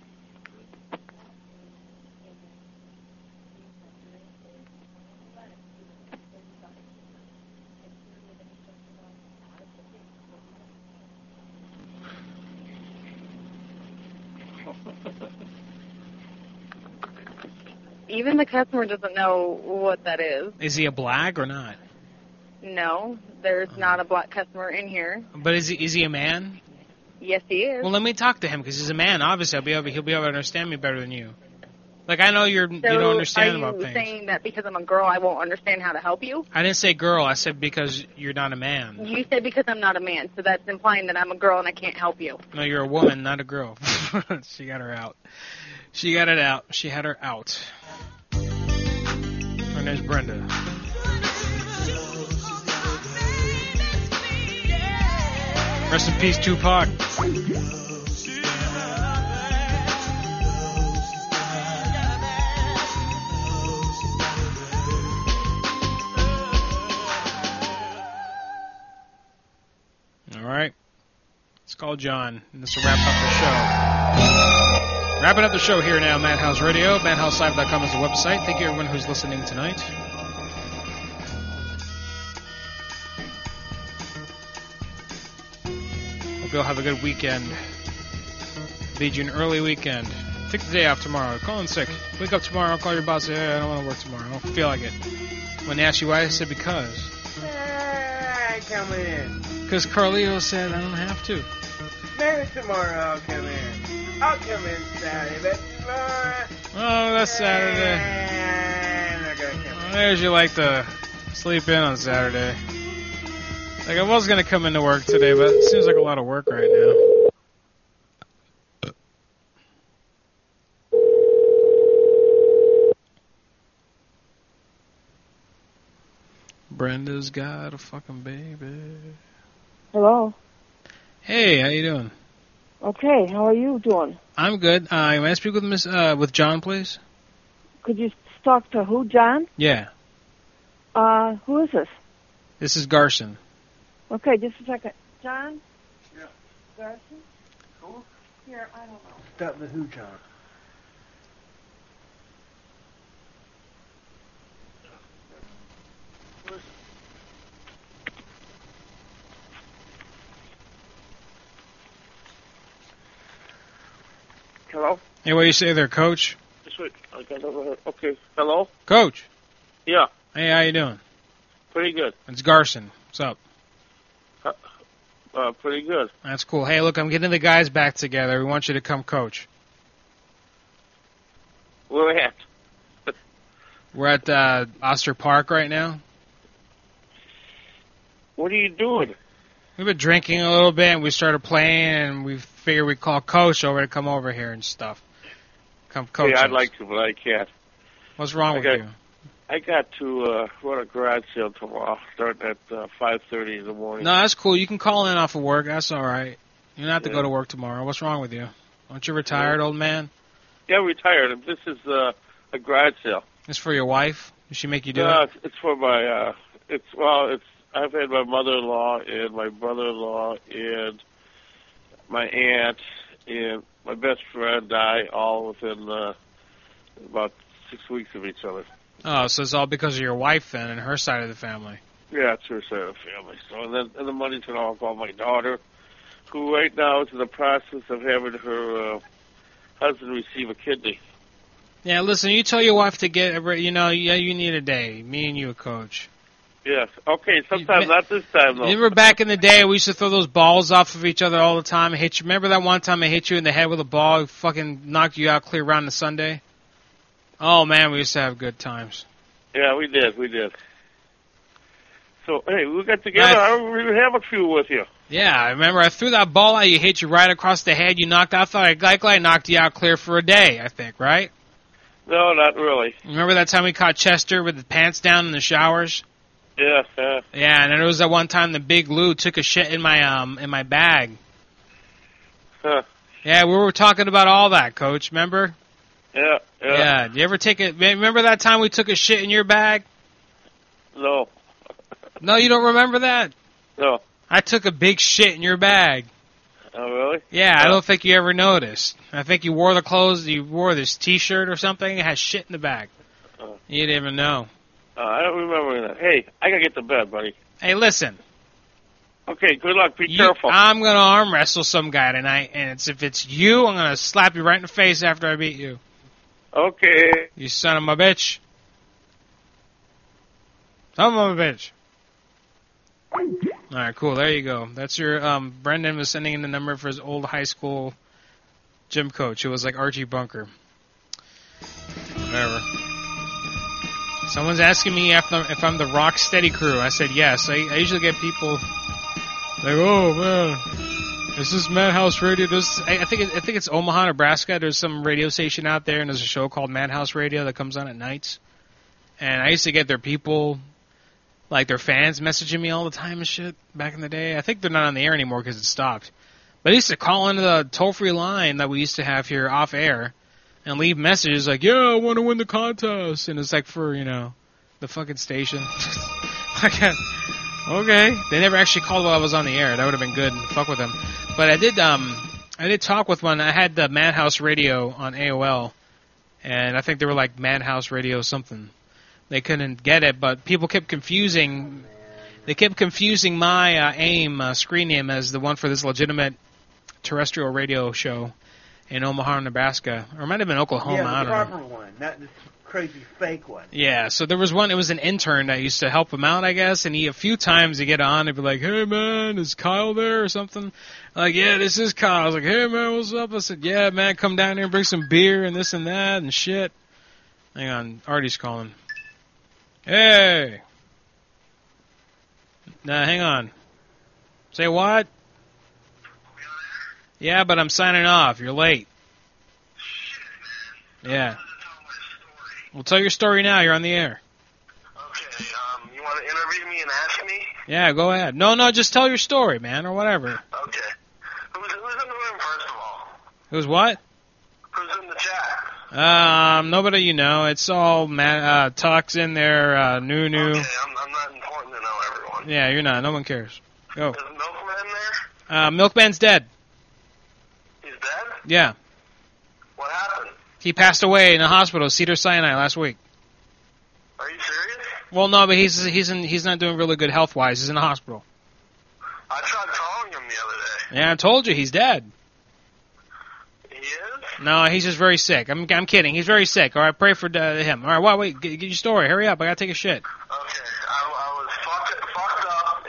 Even the customer doesn't know what that is. Is he a black or not? No, there's not a black customer in here. But is he a man? Yes, he is. Well, let me talk to him because he's a man. Obviously, he'll be able to understand me better than you. Like, I know you don't understand about things. Are you saying that because I'm a girl, I won't understand how to help you? I didn't say girl. I said because you're not a man. You said because I'm not a man, so that's implying that I'm a girl and I can't help you. No, you're a woman, not a girl. She got her out. She got it out. She had her out. Her name's Brenda. Rest in peace, Tupac. All right. Let's call John, and this will wrap up the show. Wrapping up the show here now, Madhouse Radio. MadhouseLive.com is the website. Thank you, everyone who's listening tonight. Hope you'll have a good weekend. Bid you an early weekend. Take the day off tomorrow. Call in sick. Wake up tomorrow. I'll call your boss. Say, I don't want to work tomorrow. I don't feel like it. When they ask you why, I said because. I come in. Because Carlito said I don't have to. Maybe tomorrow I'll come in. I'll come in Saturday, but tomorrow... Oh, that's Saturday. I'm not gonna come in. There's you like to sleep in on Saturday. Like, I was going to come into work today, but it seems like a lot of work right now. Brenda's got a fucking baby. Hello. Hey, how you doing? Okay, how are you doing? I'm good. May I speak with with John, please? Could you talk to who, John? Yeah. Who is this? This is Garson. Okay, just a second. John? Yeah. Garson? Who? Here, I don't know. Stop the who, John. Hello? Hey, what do you say there, Coach? Just wait. Okay. Hello? Coach. Yeah. Hey, how you doing? Pretty good. It's Garson. What's up? Pretty good. That's cool. Hey, look, I'm getting the guys back together. We want you to come coach. Where we at? We're at Oster Park right now. What are you doing? We've been drinking a little bit, and we started playing, and we figured we'd call Coach over to come over here and stuff. Come coach Yeah, I'd us. like to, but I can't. What's wrong with you? I got to run a garage sale tomorrow, starting at 5:30 in the morning. No, that's cool. You can call in off of work. That's all right. You don't have to go to work tomorrow. What's wrong with you? Aren't you retired, old man? Yeah, retired. This is a garage sale. It's for your wife? Did she make you do No, it? it's for my. I've had my mother-in-law and my brother-in-law and my aunt and my best friend die all within about 6 weeks of each other. Oh, so it's all because of your wife then and her side of the family. Yeah, it's her side of the family. So and the money's going to all go on my daughter, who right now is in the process of having her husband receive a kidney. Yeah, listen, you tell your wife to get, you need a day. Me and you, Coach. Yes. Okay, sometime, not this time, though. Remember back in the day, we used to throw those balls off of each other all the time and hit you. Remember that one time I hit you in the head with a ball, fucking knocked you out clear around the Sunday? Oh, man, we used to have good times. Yeah, we did. So, hey, we got together. I don't really have a few with you. Yeah, I remember I threw that ball at you, hit you right across the head. You knocked out. I thought I knocked you out clear for a day, I think, right? No, not really. Remember that time we caught Chester with his pants down in the showers? Yeah. Yeah, and then there was that one time the Big Lou took a shit in my bag. Huh. Yeah, we were talking about all that, Coach. Remember? Yeah. Yeah. Do you ever take it? Remember that time we took a shit in your bag? No. No, you don't remember that? No. I took a big shit in your bag. Oh, really? Yeah, I don't think you ever noticed. I think you wore the clothes, you wore this T-shirt or something, it had shit in the bag. You didn't even know. I don't remember that. Hey, I gotta get to bed, buddy. Hey, listen. Okay, good luck. Be careful. I'm gonna arm wrestle some guy tonight, and if it's you, I'm gonna slap you right in the face after I beat you. Okay. You son of a bitch. Son of a bitch. Alright, cool. There you go. That's your, Brendan was sending in the number for his old high school gym coach. It was like Archie Bunker. Whatever. Someone's asking me if I'm the Rock Steady crew. I said yes. I usually get people like, oh man, is this Madhouse Radio? I think it's Omaha, Nebraska. There's some radio station out there, and there's a show called Madhouse Radio that comes on at nights. And I used to get their people, like their fans, messaging me all the time and shit back in the day. I think they're not on the air anymore because it stopped. But I used to call into the toll-free line that we used to have here off air and leave messages like, yeah, I want to win the contest. And it's like for, the fucking station. Okay. They never actually called while I was on the air. That would have been good. Fuck with them. But I did talk with one. I had the Madhouse Radio on AOL. And I think they were like Madhouse Radio something. They couldn't get it, but people kept confusing They kept confusing my AIM screen name as the one for this legitimate terrestrial radio show in Omaha, Nebraska. Or it might have been Oklahoma, I the don't proper know. one, not this crazy fake one. Yeah, so there was one, it was an intern that used to help him out, I guess, and a few times he'd get on, he'd be like, hey man, is Kyle there or something? Like, yeah, this is Kyle. I was like, hey man, what's up? I said, yeah man, come down here and bring some beer and this and that and shit. Hang on, Artie's calling. Hey! Nah, hang on. Say what? Yeah, but I'm signing off. You're late. Yeah. Well, tell your story now. You're on the air. Okay, you want to interview me and ask me? Yeah, go ahead. No, just tell your story, man, or whatever. Okay. Who's in the room, first of all? Who's what? Who's in the chat? Nobody you know. It's all Tuck's in there, Nunu. Okay, I'm not important to know everyone. Yeah, you're not. No one cares. Go. Is Milkman there? Milkman's dead. He's dead? Yeah. What happened? He passed away in the hospital, Cedars-Sinai, last week. Are you serious? Well, no, but he's not doing really good health-wise. He's in the hospital. I tried calling him the other day. Yeah, I told you, he's dead. He is? No, he's just very sick. I'm kidding. He's very sick. All right, pray for him. All right, wait, get your story. Hurry up. I gotta take a shit. Okay, I was fucked up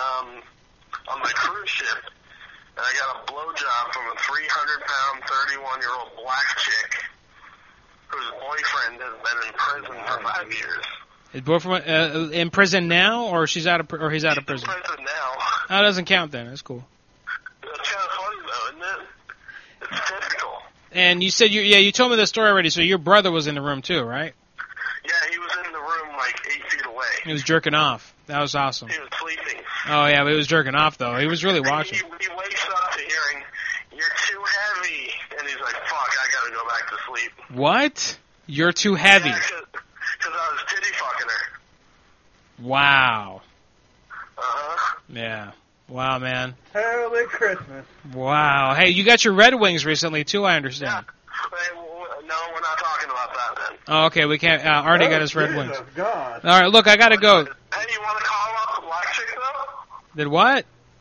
on my cruise ship, and I got a blowjob from a 300-pound, 31-year-old black chick whose boyfriend has been in prison for 5 years. Is boyfriend in prison now, or he's out of prison? He's in prison now. That doesn't count then. That's cool. That's kind of funny though, isn't it? It's typical. And you said you told me the story already. So your brother was in the room too, right? Yeah, he was in the room like 8 feet away. He was jerking off. That was awesome. He was sleeping. Oh yeah, but he was jerking off though. He was really watching. He wakes up to hearing, "You're too heavy," and he's like, "Fuck, I gotta go back to sleep." What? You're too heavy. Yeah, because I was titty fucking her. Wow. Uh-huh. Yeah. Wow, man. Holy Christmas. Wow. Hey, you got your Red Wings recently too, I understand. No, we're not talking about that then. Oh, okay, we can't. Artie got his Red Jesus Wings. God. All right, look, I gotta go. Hey, you want to call up the black chick though? Did what?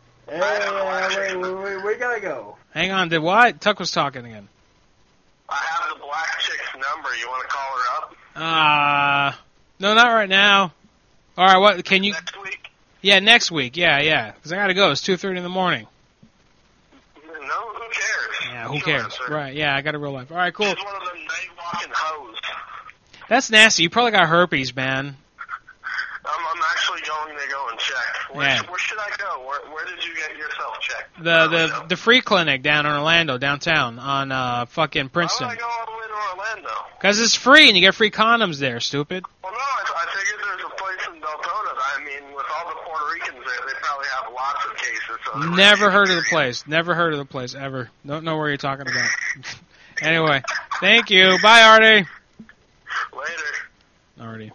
Hey, we gotta go. Hang on, did what? Tuck was talking again. I have the black chick's number. You want to call her up? No, not right now. All right, what can you? Next week? Yeah, next week. Yeah. Because I gotta go. It's 2:30 in the morning. No, who cares? Yeah, who cares? Right? Yeah, I got a real life. All right, cool. She's one of them night walking hoes. That's nasty. You probably got herpes, man. I'm actually going to go and check. Where should I go? Where did you get yourself checked? The free clinic down in Orlando, downtown, on fucking Princeton. Why would I go all the way to Orlando? Because it's free and you get free condoms there, stupid. Well, no, I figured there's a place in Deltona. I mean, with all the Puerto Ricans there, they probably have lots of cases. So Never heard of the place. Never heard of the place, ever. Don't know where you're talking about. Anyway, thank you. Bye, Artie. Later. Artie.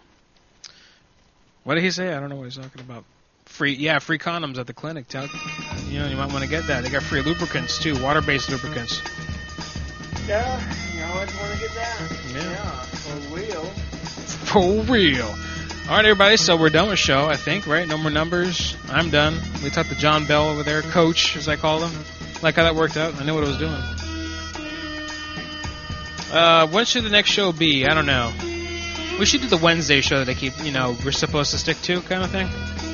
What did he say? I don't know what he's talking about. Free condoms at the clinic. You might want to get that. They got free lubricants, too, water-based lubricants. Yeah, you always want to get that. Yeah. For real. For real. All right, everybody, so we're done with show, I think, right? No more numbers. I'm done. We talked to John Bell over there, Coach, as I call him. Like how that worked out. I knew what I was doing. When should the next show be? I don't know. We should do the Wednesday show that they keep, we're supposed to stick to, kind of thing.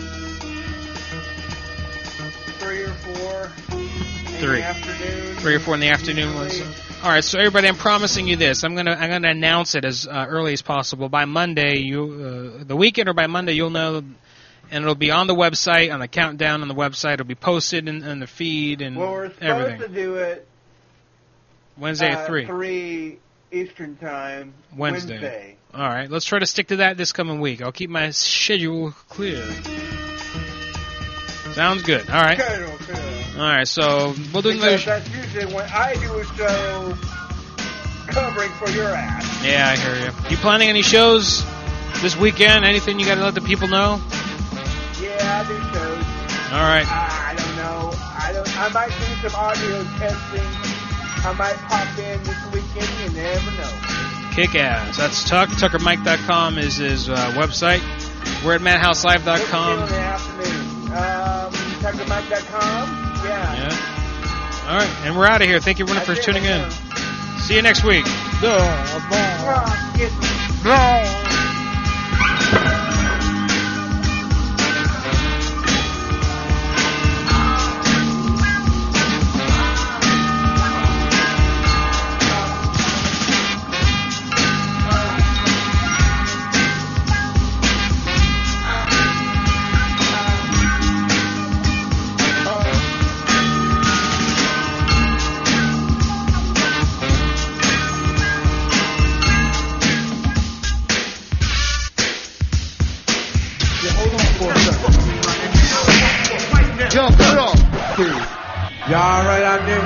3 or 4 in 3. the afternoon. 3 or 4 in the afternoon was. All right, so everybody, I'm promising you this. I'm gonna announce it as early as possible. By Monday, the weekend or by Monday, you'll know, and it'll be on the website, on the countdown on the website. It'll be posted in the feed and Well, we're supposed everything. to do it Wednesday at 3. 3 Eastern Time. Wednesday. All right, let's try to stick to that this coming week. I'll keep my schedule clear. Sounds good. All right. All right, so we'll do because that's usually when I do a show covering for your ass. Yeah, I hear you. You planning any shows this weekend? Anything you got to let the people know? Yeah, I do shows. All right. I don't know. I might do some audio testing. I might pop in this weekend. You never know. Kick ass. That's Tuck. TuckerMike.com is his website. We're at MadhouseLive.com. In the afternoon. RockTheMic.com. Yeah. All right, and we're out of here. Thank you, everyone, for tuning in. See you next week. Yo, cut it off, please. Y'all all right out there?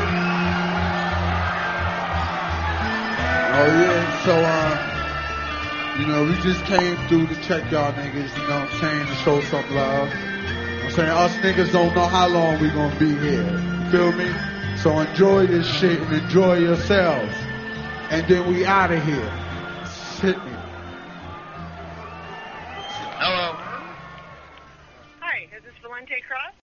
Oh yeah, so you know, we just came through to check y'all niggas, you know what I'm saying, to show some love. I'm saying us niggas don't know how long we gonna be here. You feel me? So enjoy this shit and enjoy yourselves. And then we out of here. Hit me. Hello. Hi, is this Valente Cross?